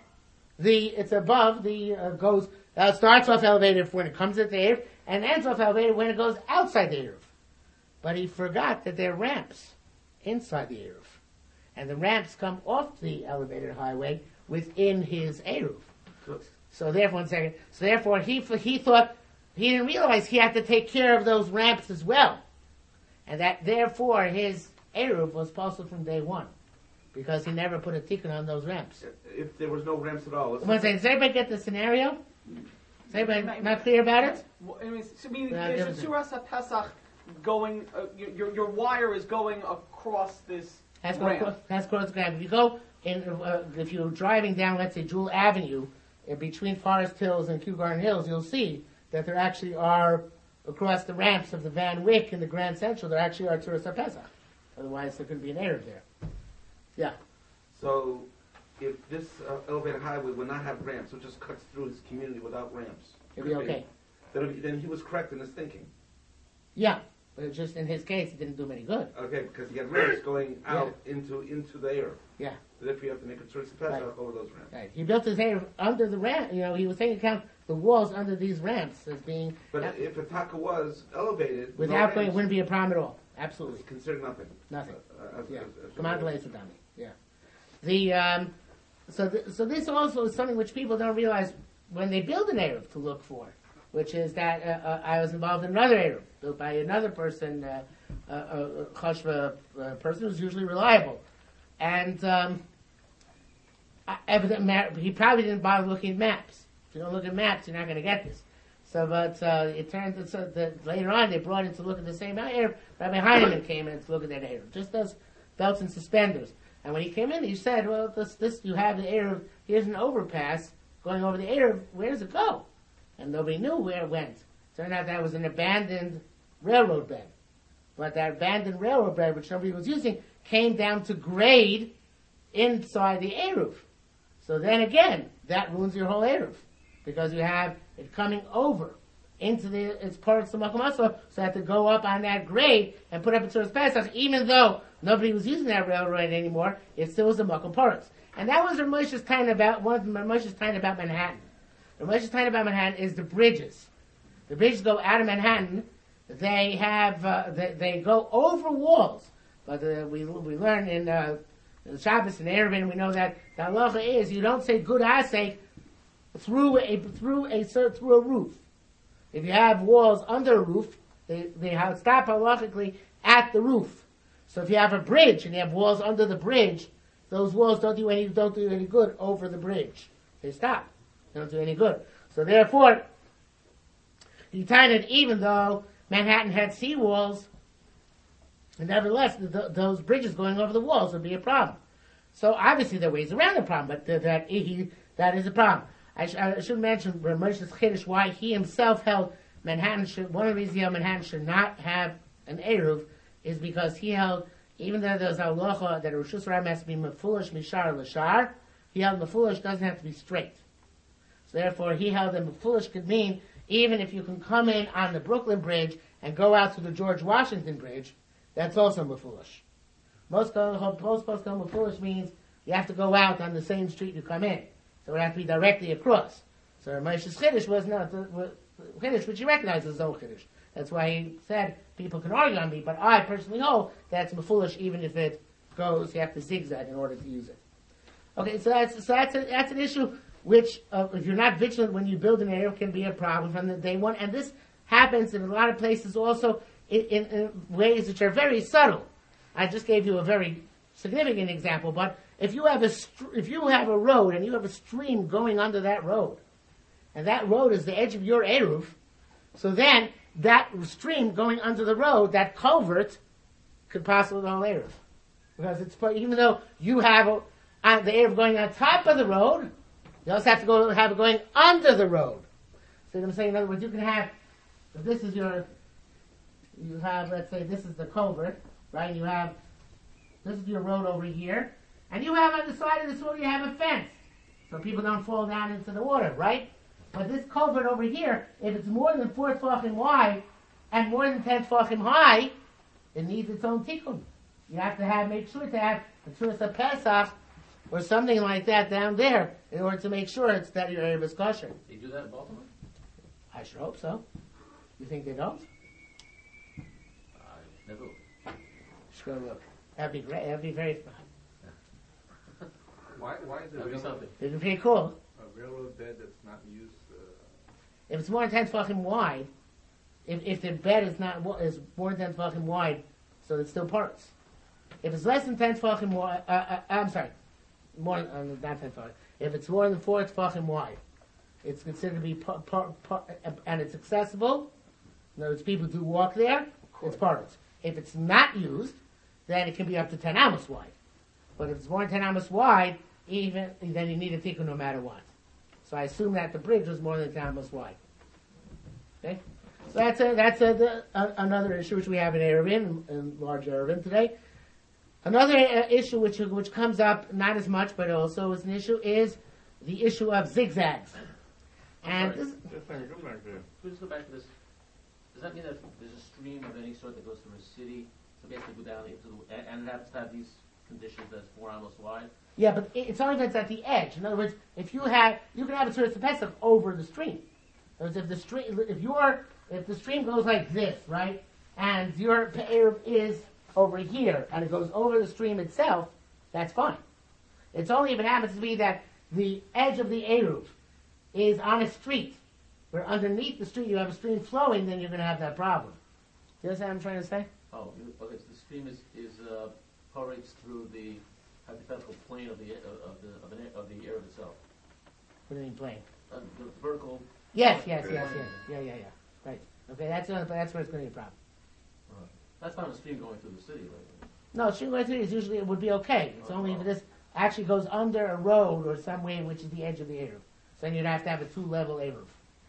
off elevated when it comes at the Erev, and ends off elevated when it goes outside the Erev. But he forgot that there are ramps inside the Erev. And the ramps come off the elevated highway within his Erev. So therefore he thought, he didn't realize he had to take care of those ramps as well. And that therefore his Erev was possible from day one. Because he never put a tikkun on those ramps. If there was no ramps at all. Does everybody get the scenario? Is everybody not clear about it? Well, there's a Tzuras HaPesach going, your wire is going across this ramp. That's across the ramp. If you go if you're driving down, let's say, Jewel Avenue, between Forest Hills and Kew Garden Hills, you'll see that there actually are, across the ramps of the Van Wyck and the Grand Central, there actually are Tzuras HaPesach. Otherwise, there could be an Erev there. Yeah. So, if this elevated highway would not have ramps, it just cuts through his community without ramps. It'd be okay. Then he was correct in his thinking. Yeah, but just in his case, it didn't do him any good. Okay, because he had ramps going out into the air. Yeah. So therefore you have to make a Tzuras HaPesach over those ramps. Right. He built his Erev under the ramp. He was taking account the walls under these ramps as being. But if a taka was elevated, without going, it wouldn't be a problem at all. Absolutely. It's considered nothing. Nothing. Yeah. Come on, Dami. Yeah. So this also is something which people don't realize when they build an Erev to look for, which is that I was involved in another Erev built by another person, a Chashva person who's usually reliable, and he probably didn't bother looking at maps. If you don't look at maps, you're not going to get this. So, but it turned out that later on they brought in to look at the same Erev. Rabbi Heinemann came in to look at that Erev, just those belts and suspenders. And when he came in, he said, well, this you have the Erev, here's an overpass going over the Erev, where does it go? And nobody knew where it went. Turned out that was an abandoned railroad bed. But that abandoned railroad bed, which nobody was using, came down to grade inside the Erev. So then again, that ruins your whole Erev. Because you have it coming over into it's part of the Makom Asur, so you have to go up on that grade and put up a Tzuras Pesach, even though nobody was using that railroad anymore, it still was the Makom Parutz. And that was Ramosha's time about, one of Ramosha's time about Manhattan. Ramosha's time about Manhattan is the bridges. The bridges go out of Manhattan, they have, they go over walls. But we learn in Shabbos and Eruvin, we know that the halacha is, you don't say good asek through a roof. If you have walls under a roof, they stop halachically at the roof. So if you have a bridge and you have walls under the bridge, those walls don't do any good over the bridge. They stop. They don't do any good. So therefore, he tied it even though Manhattan had seawalls, and nevertheless, those bridges going over the walls would be a problem. So obviously there are ways around the problem, but that is a problem. I should mention Ramosha's Chiddush, why he himself held one of the reasons he held Manhattan should not have an Eruv is because he held, even though there's a halacha that a Rosh Hashanah has to be mefulish mishar l'shar, he held mefulish doesn't have to be straight. So therefore he held that mefulish could mean even if you can come in on the Brooklyn Bridge and go out to the George Washington Bridge, that's also mefulish. Most mefulish means you have to go out on the same street you come in. So it would have to be directly across. So Ramosha's Chiddush was not the Chiddush, which he recognized as his own Chiddush. That's why he said people can argue on me, but I personally hold that's mefulish even if it goes, you have to zigzag in order to use it. Okay, so that's an issue which, if you're not vigilant when you build an area, can be a problem from the day one. And this happens in a lot of places also. in ways which are very subtle. I just gave you a very significant example, but if you have a road and you have a stream going under that road, and that road is the edge of your Eruv, so then that stream going under the road, that culvert, could pass over the whole Eruv. Because even though you have the Eruv going on top of the road, you also have to have it going under the road. So I'm saying, in other words, you can have, if this is you have, let's say, this is the culvert, right? This is your road over here, and you have on the side of this road, you have a fence, so people don't fall down into the water, right? But this culvert over here, if it's more than 4 tefachim wide and more than 10 tefachim high, it needs its own tikkun. You have to make sure to have a Tzuras Pesach or something like that down there in order to make sure that your Eruv is kosher. They do that in Baltimore? I sure hope so. You think they don't? Never. Sure look. That'd be great. That'd be very fun. Why is That'd be something. It'd be pretty cool. a railroad bed that's not used? If it's more than 10 tefachim wide, if the bed is more than 10 tefachim wide, so it's still parts. If it's less than 10 tefachim wide, I'm sorry, not 10 tefachim. If it's more than 4 tefachim wide, it's considered to be and it's accessible. In other words, people do walk there. It's parts. If it's not used, then it can be up to 10 amos wide. But if it's more than 10 amos wide, then you need a tikkun no matter what. So I assume that the bridge was more than 10 amos wide. Okay, so that's another issue which we have in Eruvin, in large Eruvin today. Another issue which comes up not as much, but also is an issue, is the issue of zigzags. And Sorry, this, go back there. Please go back to this. Does that mean that there's a stream of any sort that goes through a city, so we have to go down and it has to have these conditions that's 4 amos wide? yeah, but it's only if it's at the edge. In other words, you can have a Tzuras Pesach over the stream. In other words, if the stream goes like this, right, and your Eruv is over here, and it goes over the stream itself, that's fine. It's only if it happens to be that the edge of the Eruv is on a street, where underneath the street you have a stream flowing, then you're going to have that problem. Do you understand what I'm trying to say? Oh, okay. So the stream operates through the hypothetical plane of the Eruv itself. What do you mean plane? The vertical. Yes. Yeah. Right. Okay, that's where it's going to be a problem. That's not a stream going through the city, right? No, stream going through is usually, it would be okay. It's only if this actually goes under a road or some way which is the edge of the Eruv. So then you'd have to have a 2-level Eruv.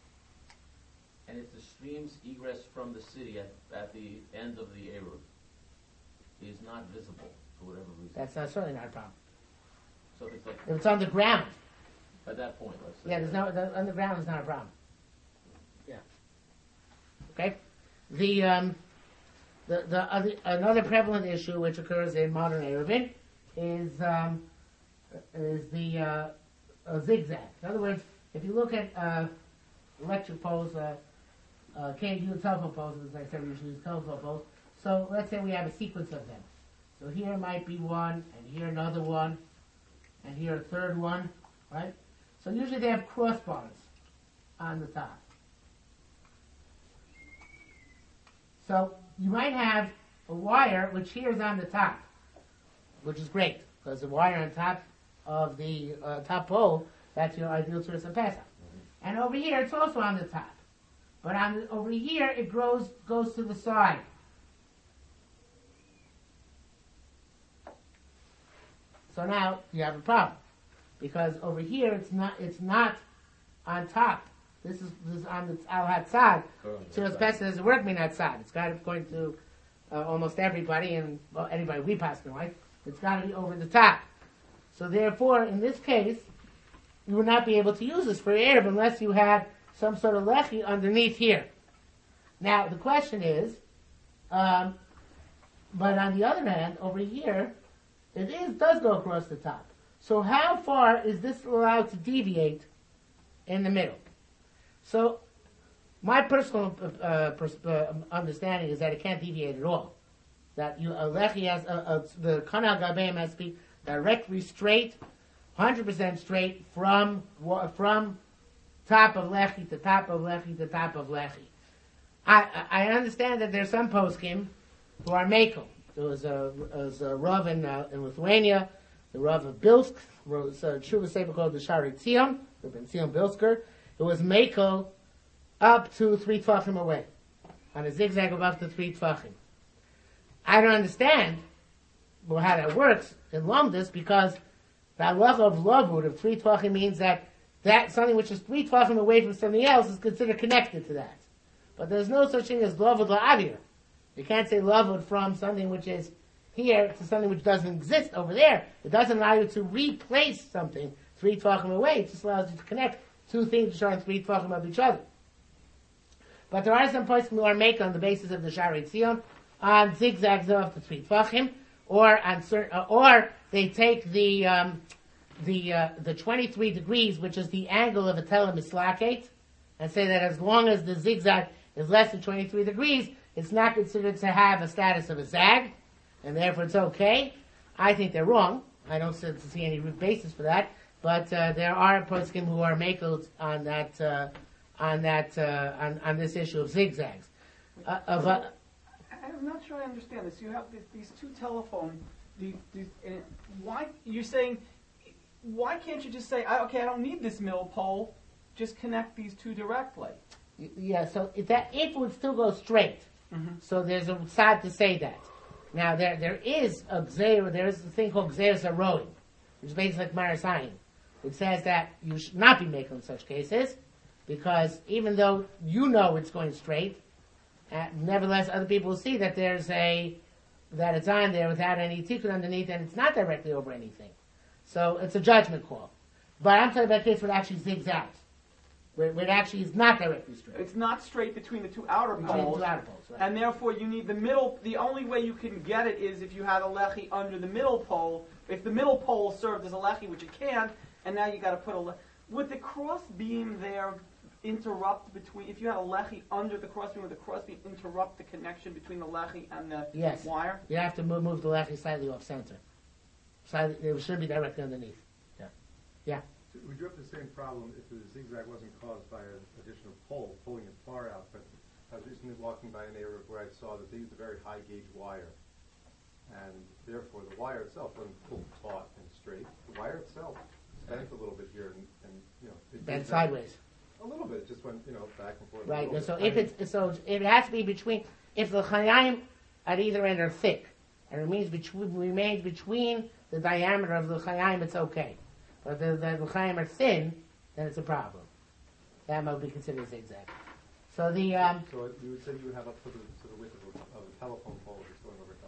And if the stream's egress from the city at the end of the Eruv is not visible for whatever reason. That's certainly not a problem. So if it's like If it's underground, at that point, let's say. yeah, the underground is not a problem. Yeah. Okay. Another prevalent issue which occurs in modern Eruvin is the zigzag. In other words, if you look at electric poles, can't use telephone poles, as I said, we usually use telephone poles. So let's say we have a sequence of them. So here might be one, and here another one, and here a third one, right? So usually they have crossbars on the top. So you might have a wire which here is on the top, which is great, because the wire on top of the top pole, that's your ideal Tzuras Pesach. And over here, it's also on the top. But over here, it goes to the side. So now you have a problem, because over here it's not on top. This is on the al hatzad. Tzuras Pesach doesn't work min hatzad. It's got to going to almost everybody, and anybody we pass in life. It's got to be over the top. So therefore, in this case, you would not be able to use this for Eruv unless you had some sort of lechi underneath here. Now the question is, but on the other hand, over here, it does go across the top. So how far is this allowed to deviate in the middle? So my personal understanding is that it can't deviate at all. That a lechi has the kanal gabeim has to be directly straight, 100% straight from top of lechi to top of lechi to top of lechi. I understand that there's some poskim who are makel. There was a Rav in Lithuania, the Rav of Bilsk, wrote a Tshuva Sefer called the Shari Tzion, the Ben Tzion Bilsker, who was makel up to 3 tefachim away, on a zigzag of up to 3 tefachim. I don't understand how that works in Lumdus, because the halacha of lavud of 3 tefachim means that something which is 3 tefachim away from something else is considered connected to that. But there's no such thing as lavud la'avir. You can't say lavud from something which is here to something which doesn't exist over there. It doesn't allow you to replace something 3 tefachim away. It just allows you to connect two things which are in 3 tefachim of each other. But there are some poskim who are make on the basis of the Shari Tzion on zigzags of the 3 tefachim, or on certain, or they take the 23 degrees, which is the angle of a telemislakate, and say that as long as the zigzag is less than 23 degrees, it's not considered to have a status of a zag, and therefore it's okay. I think they're wrong. I don't see any basis for that. But there are poskim who are makel on this issue of zigzags. I'm not sure I understand this. You have these two telephone. Why you're saying? Why can't you just say, okay, I don't need this middle pole. Just connect these two directly. Yeah. So if it would still go straight. Mm-hmm. So there's a side to say that. Now there is a gzeir. There is a thing called gzeir zaroim, which is basically like Marasayin. It says that you should not be making in such cases, because even though you know it's going straight, nevertheless other people will see that that it's on there without any tikkun underneath, and it's not directly over anything. So it's a judgment call. But I'm talking about a case where it actually zigzags, where it actually is not directly straight. It's not straight between the two outer poles, right. And therefore you need the middle. The only way you can get it is if you have a lechi under the middle pole. If the middle pole served as a lechi, which it can, and now you got to put would the cross beam there interrupt between? If you had a lechi under the cross beam, would the cross beam interrupt the connection between the lechi and the wire? You have to move the lechi slightly off center. It should be directly underneath. Yeah. Would you have the same problem if the zigzag wasn't caused by an additional pole pulling it far out? But I was recently walking by an area where I saw that they used a very high gauge wire, and therefore the wire itself wasn't pulled taut and straight. The wire itself bent a little bit here, and it bent sideways. A little bit, just went back and forth. Right. So it has to be between. If the chayim at either end are thick, and remains between the diameter of the chayim, it's okay. But the chayim are thin, then it's a problem. That might be considered a zigzag. So the So you would say you would have up to the width of a telephone pole that's going over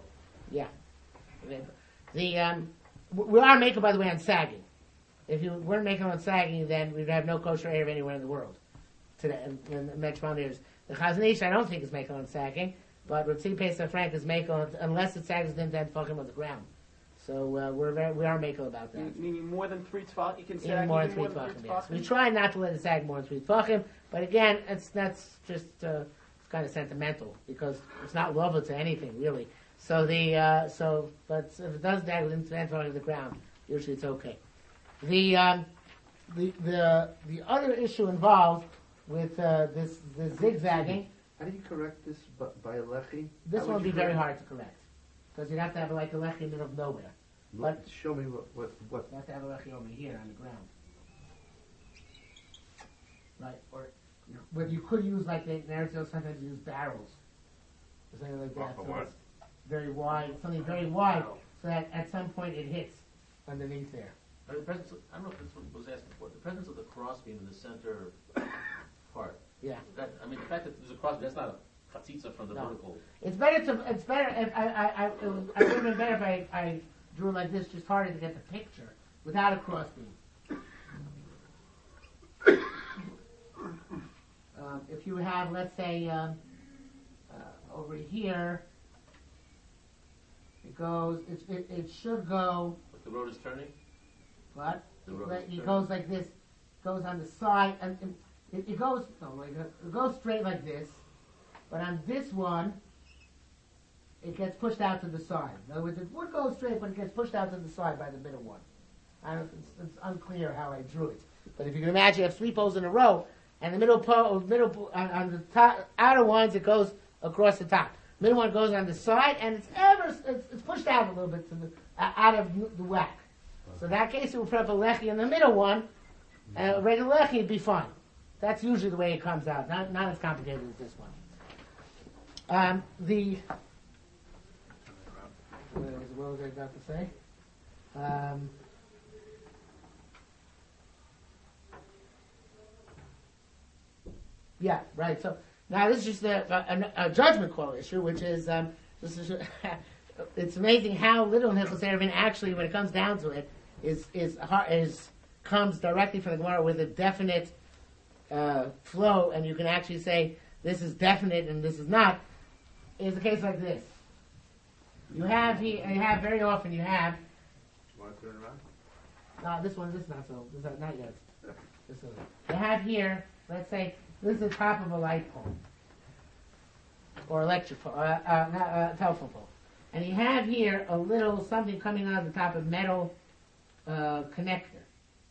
a telephone. Yeah. We are making, by the way, on sagging. If you weren't making on sagging, then we'd have no kosher Erev anywhere in the world today. In the metropolitan areas, the Chazon Ish I don't think is making on sagging, but Ritzi Pesach Frank is making on, unless it sags then fuck him on the ground. So we are making about that. Meaning more than 3 tefachim, you can Even sag more than even 3 more tefachim. than Yes. 3 We try not to let it sag more than 3 tefachim, but again, that's just it's kind of sentimental because it's not lovely to anything really. So but if it does sag within 10 tefachim of the ground, usually it's okay. The other issue involved with this zigzagging. How do you correct this by a lechi? This one would be very hard to correct because you'd have to have like a lechi in the middle of nowhere. But show me what. You have to have a lechi over here on the ground, right? But you could use like in Arizona sometimes you use barrels or something like that. So it's very wide, something very wide, so that at some point it hits underneath there. I don't know if this was asked before. The presence of the crossbeam in the center part. Yeah. The fact that there's a crossbeam, that's not a chatzitza from the vertical. It's better. If I would have been better if I drew it like this, just harder to get the picture without a crossbeam. If you have, let's say, over here, it goes. It should go. But the road is turning. What? It goes like this. Goes on the side, and it goes. No, it goes straight like this. But on this one, it gets pushed out to the side. In other words, it would go straight, but it gets pushed out to the side by the middle one. It's unclear how I drew it. But if you can imagine, you have 3 poles in a row, and the on the top, outer ones, it goes across the top. Middle one goes on the side, and it's pushed out a little bit to the out of the whack. So in that case, you would put up a lechi in the middle one, and a regular lechi would be fine. That's usually the way it comes out. Not as complicated as this one. What was I about to say? Yeah, right. So now this is just a judgment call issue, which is it's amazing how little Hilchos Eruvin actually, when it comes down to it, comes directly from the Gemara with a definite flow, and you can actually say this is definite and this is not. Is a case like this. You have very often you have. You want to turn around? No, this is not so. This is not yet. You have here. Let's say this is the top of a light pole or electric pole, telephone pole, and you have here a little something coming out of the top of metal connector,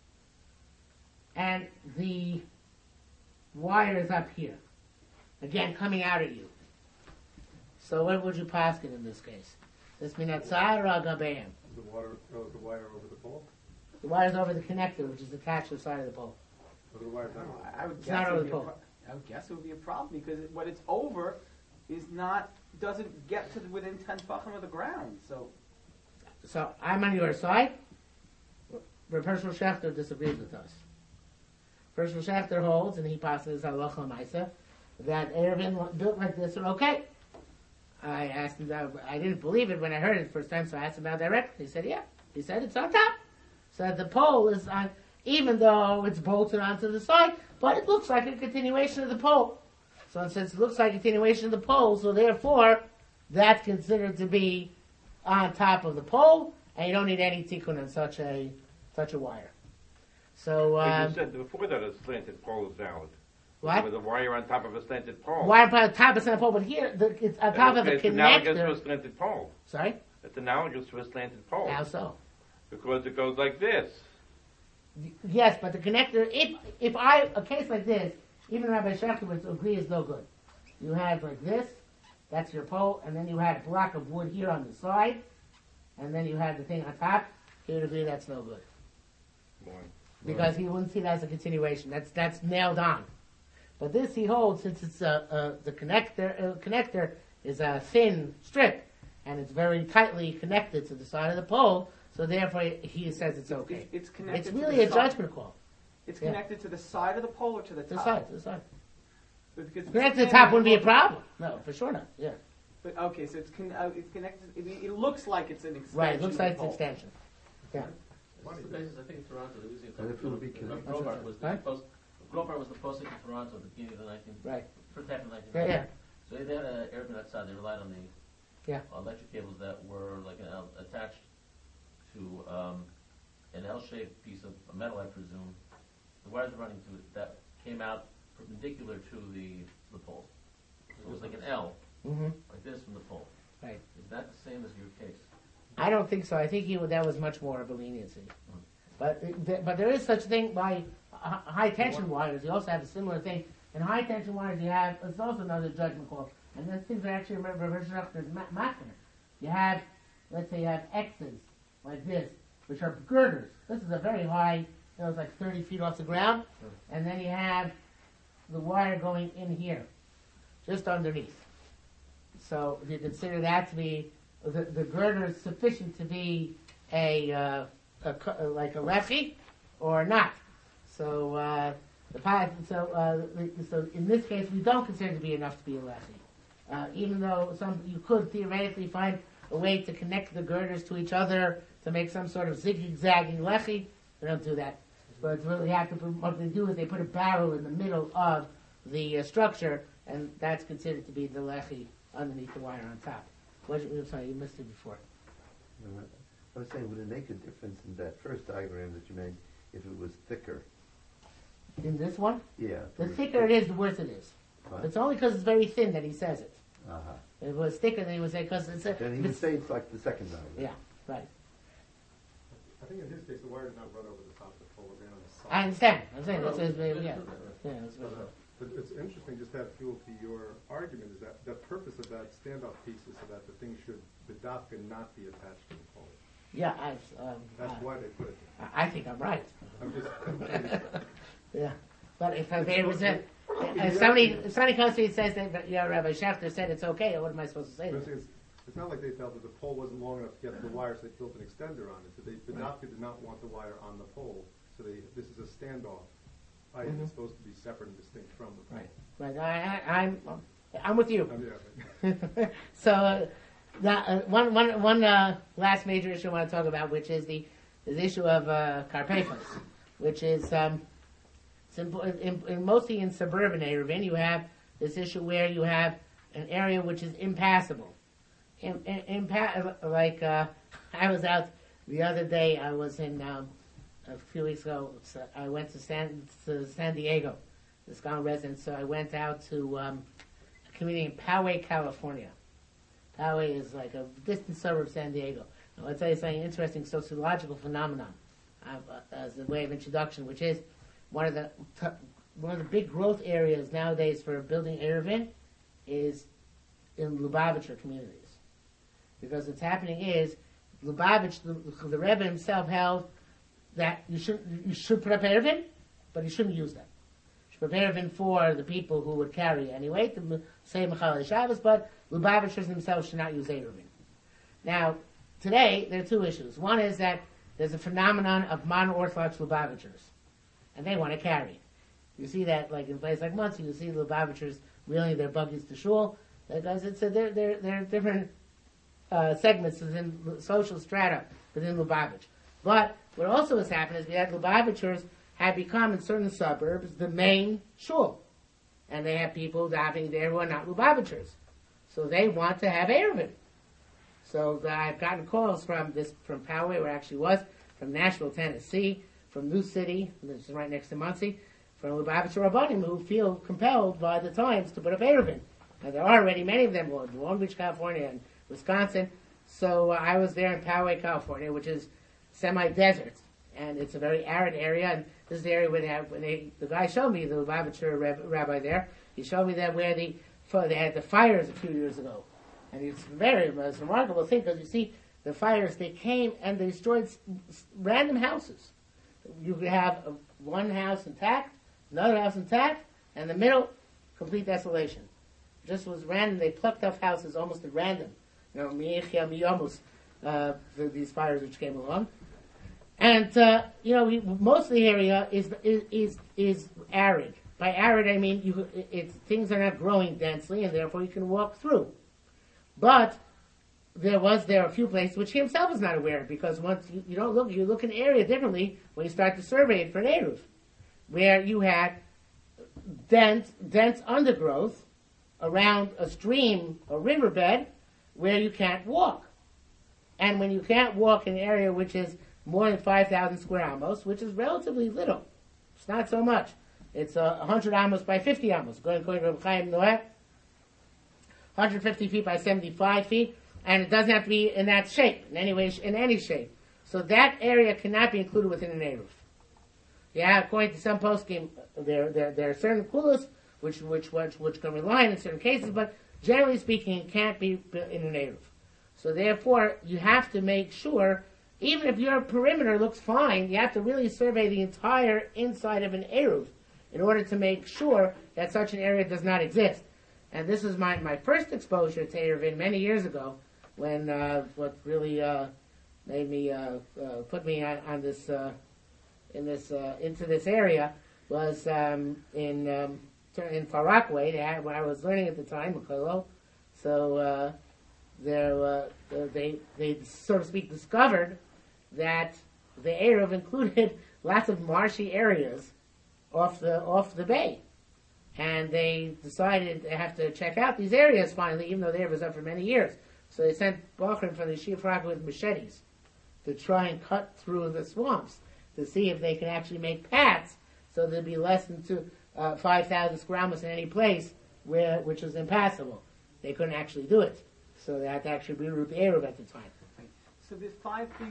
and the wire is up here, again coming out at you. So what would you pass it in this case? This minatzah or agabeim? The wire over the pole? The wire is over the connector, which is attached to the side of the pole. Or the wire down? I would It's guess not it over would the be a pole. I would guess it would be a problem because what it's over doesn't get to within 10 tefachim of the ground. So I'm on your side. But Hershel Schachter disagrees with us. Hershel Schachter holds, and he passes halacha ma'isa, that Eruvin built like this are okay. I asked him, I didn't believe it when I heard it the first time, so I asked him about directly. He said, yeah. He said it's on top. So the pole is on, even though it's bolted onto the side, but it looks like a continuation of the pole. So since it looks like a continuation of the pole, so therefore, that's considered to be on top of the pole, and you don't need any tikkun on such a wire. So, But you said before that a slanted pole is valid. what? With a wire on top of a slanted pole. Wire on top of the pole, but here, it's on top of a It's analogous to a connector. slanted pole. Sorry? It's analogous to a slanted pole. How so? Because it goes like this. Yes, but the connector, if a case like this, even Rabbi Shechter would agree is no good. You have like this, that's your pole, and then you had a block of wood here on the side, and then you had the thing on top, he would agree that's no good. Boy. Because he wouldn't see that as a continuation. That's nailed on. But this he holds, since it's the connector is a thin strip, and it's very tightly connected to the side of the pole, so therefore he says it's okay. It's connected. It's to really the a side. judgment call. It's Yeah. connected to the side of the pole or to the To top. the side. Because it's Connected to the top wouldn't be a problem. No, for sure not. Yeah. But okay, so it's connected. It looks like it's an extension. Right, it looks of like the it's pole. extension. Yeah. What's the basis? I think in Toronto they're using And if it would be connected- Grobart was the Right? Grobart was the post in Toronto at the beginning of the 19th, Right. first half of the 19th. Yeah, yeah. So they had an Eruvin outside. They relied on the Yeah. electric cables that were like attached to an L-shaped piece of metal, I presume. The wires running to it that came out perpendicular to the pole. So it was like an L, Mm-hmm. like this from the pole. Right. Is that the same as your case? I don't think so. I think that was much more of a leniency. But there is such a thing by high tension wires. You also have a similar thing. In high tension wires, you have, it's also another judgment call. And those things are actually, remember, Revershachter's Machner. You have, let's say you have X's like this, which are girders. This is a very high, it's like 30 feet off the ground. And then you have the wire going in here, just underneath. So if you consider that to be, the girder is sufficient to be like a lechi, or not. So so in this case, we don't consider it to be enough to be a lechi. Even though you could theoretically find a way to connect the girders to each other to make some sort of zigzagging lechi. We don't do that. But it's really what they do is they put a barrel in the middle of the structure, and that's considered to be the lechi underneath the wire on top. I'm sorry, you missed it before. I was saying, would it make a difference in that first diagram that you made if it was thicker? In this one? Yeah. The thicker it is, the worse it is. What? It's only because it's very thin that he says it. Uh-huh. If it was thicker, then he would say, because it's a... Then he would say it's like the second diagram. Yeah, right. I think in his case, the wire did not run over the top of the pole, it ran on the side. I understand. I'm saying, that's, yeah. it's very good. But it's interesting, just to add fuel to your argument, is that the purpose of that standoff piece is so that the thing should, the dock could not be attached to the pole. Yeah, That's why they put it there. I think I'm right. I'm just, Yeah, but if there was if somebody comes to me and says that Rabbi Schachter said it's okay, what am I supposed to say? it's not like they felt that the pole wasn't long enough to get to the wire, so they built an extender on it. So the doctor did not want the wire on the pole, so this is a standoff item. It's supposed to be separate and distinct from the pole. Right. I'm with you. Yeah. So, one last major issue I want to talk about, which is the issue of Karpefos, which is mostly in suburban Eruvin. You have this issue where you have an area which is impassable. I was out the other day. I was in a few weeks ago. I went to San Diego, the Scotland residence. So I went out to a community in Poway, California. Poway is like a distant suburb of San Diego. Now, I'll tell you something interesting sociological phenomenon as a way of introduction, which is one of the big growth areas nowadays for building Eruvin is in Lubavitcher communities. Because what's happening is Lubavitch, the Rebbe himself held that you should put up Eruvin, but you shouldn't use them. You should put Eruvin for the people who would carry anyway, to say Mechalei Shabbos, but Lubavitchers themselves should not use Eruvin. Now, today, there are two issues. One is that there's a phenomenon of modern Orthodox Lubavitchers, and they want to carry. You see that, like in a place like Muncie, you see Lubavitchers wheeling their buggies to shul, because they're different segments within social strata within Lubavitch. But what also has happened is that Lubavitchers have become, in certain suburbs, the main shul. And they have people davening there who are not Lubavitchers. So they want to have Eruvin. So I've gotten calls from Poway, where I actually was, from Nashville, Tennessee, from New City, which is right next to Muncie, from Lubavitcher Rabbanim, who feel compelled by the times to put up Eruvin. And there are already many of them in Long Beach, California, and Wisconsin. So I was there in Poway, California, which is semi-desert, and it's a very arid area. And this is the area where the guy showed me, the Lubavitcher rabbi there. He showed me that where they had the fires a few years ago, and it's a remarkable thing because you see the fires. They came and they destroyed random houses. You could have one house intact, another house intact, and the middle, complete desolation. Just was random. They plucked off houses almost at random. These fires which came along. And, most of the area is arid. By arid, I mean things are not growing densely, and therefore you can walk through. But there are a few places which he himself is not aware of, because once you don't look, you look at an area differently when you start to survey it for an Eruv, where you had dense undergrowth around a stream or riverbed where you can't walk. And when you can't walk in an area which is more than 5,000 square amos, which is relatively little, it's not so much. It's 100 amos by 50 amos. According to Reb Chaim Noah, 150 feet by 75 feet, and it doesn't have to be in that shape, in any shape. So that area cannot be included within an Eruv. Yeah, according to some poskim, there are certain kulas which can rely on in certain cases, but generally speaking, it can't be in an Eruv. So therefore, you have to make sure, even if your perimeter looks fine, you have to really survey the entire inside of an Eruv in order to make sure that such an area does not exist. And this is my first exposure to Eruvin many years ago, when what really made me put me on this into this area was in Far Rockaway, where I was learning at the time, Makolo. So they so to speak discovered that the Eruv included lots of marshy areas off the bay. And they decided they have to check out these areas finally, even though the Eruv was up for many years. So they sent Bachrim from the Yeshiva Far Rockaway with machetes to try and cut through the swamps to see if they can actually make paths so there'd be less than 5,000 square amos in any place which was impassable. They couldn't actually do it. So they had to actually reroute the Eruv at the time. So these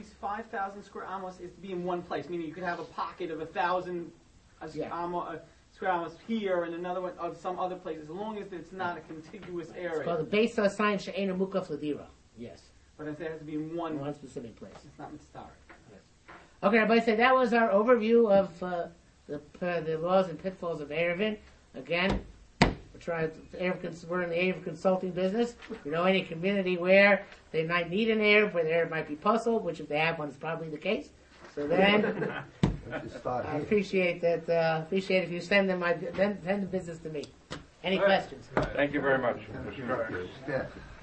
5,000 square amos is to be in one place, meaning you could have a pocket of 1,000 square square miles here and another one of some other places, as long as it's not a contiguous It's called area. the Beis Sign She'ena Mukaf Ladira. Yes. But it has to be in one. Specific place. It's not mitzvah. Okay, everybody, so that was our overview of the laws and pitfalls of Erevin. Again, we're in the Erev consulting business. We know any community where they might need an Erev, where the Erev might be puzzled, which if they have one is probably the case. So then, Let's just start I here. appreciate that. Appreciate if you send the business to me. Any questions? Thank you very much. Yeah.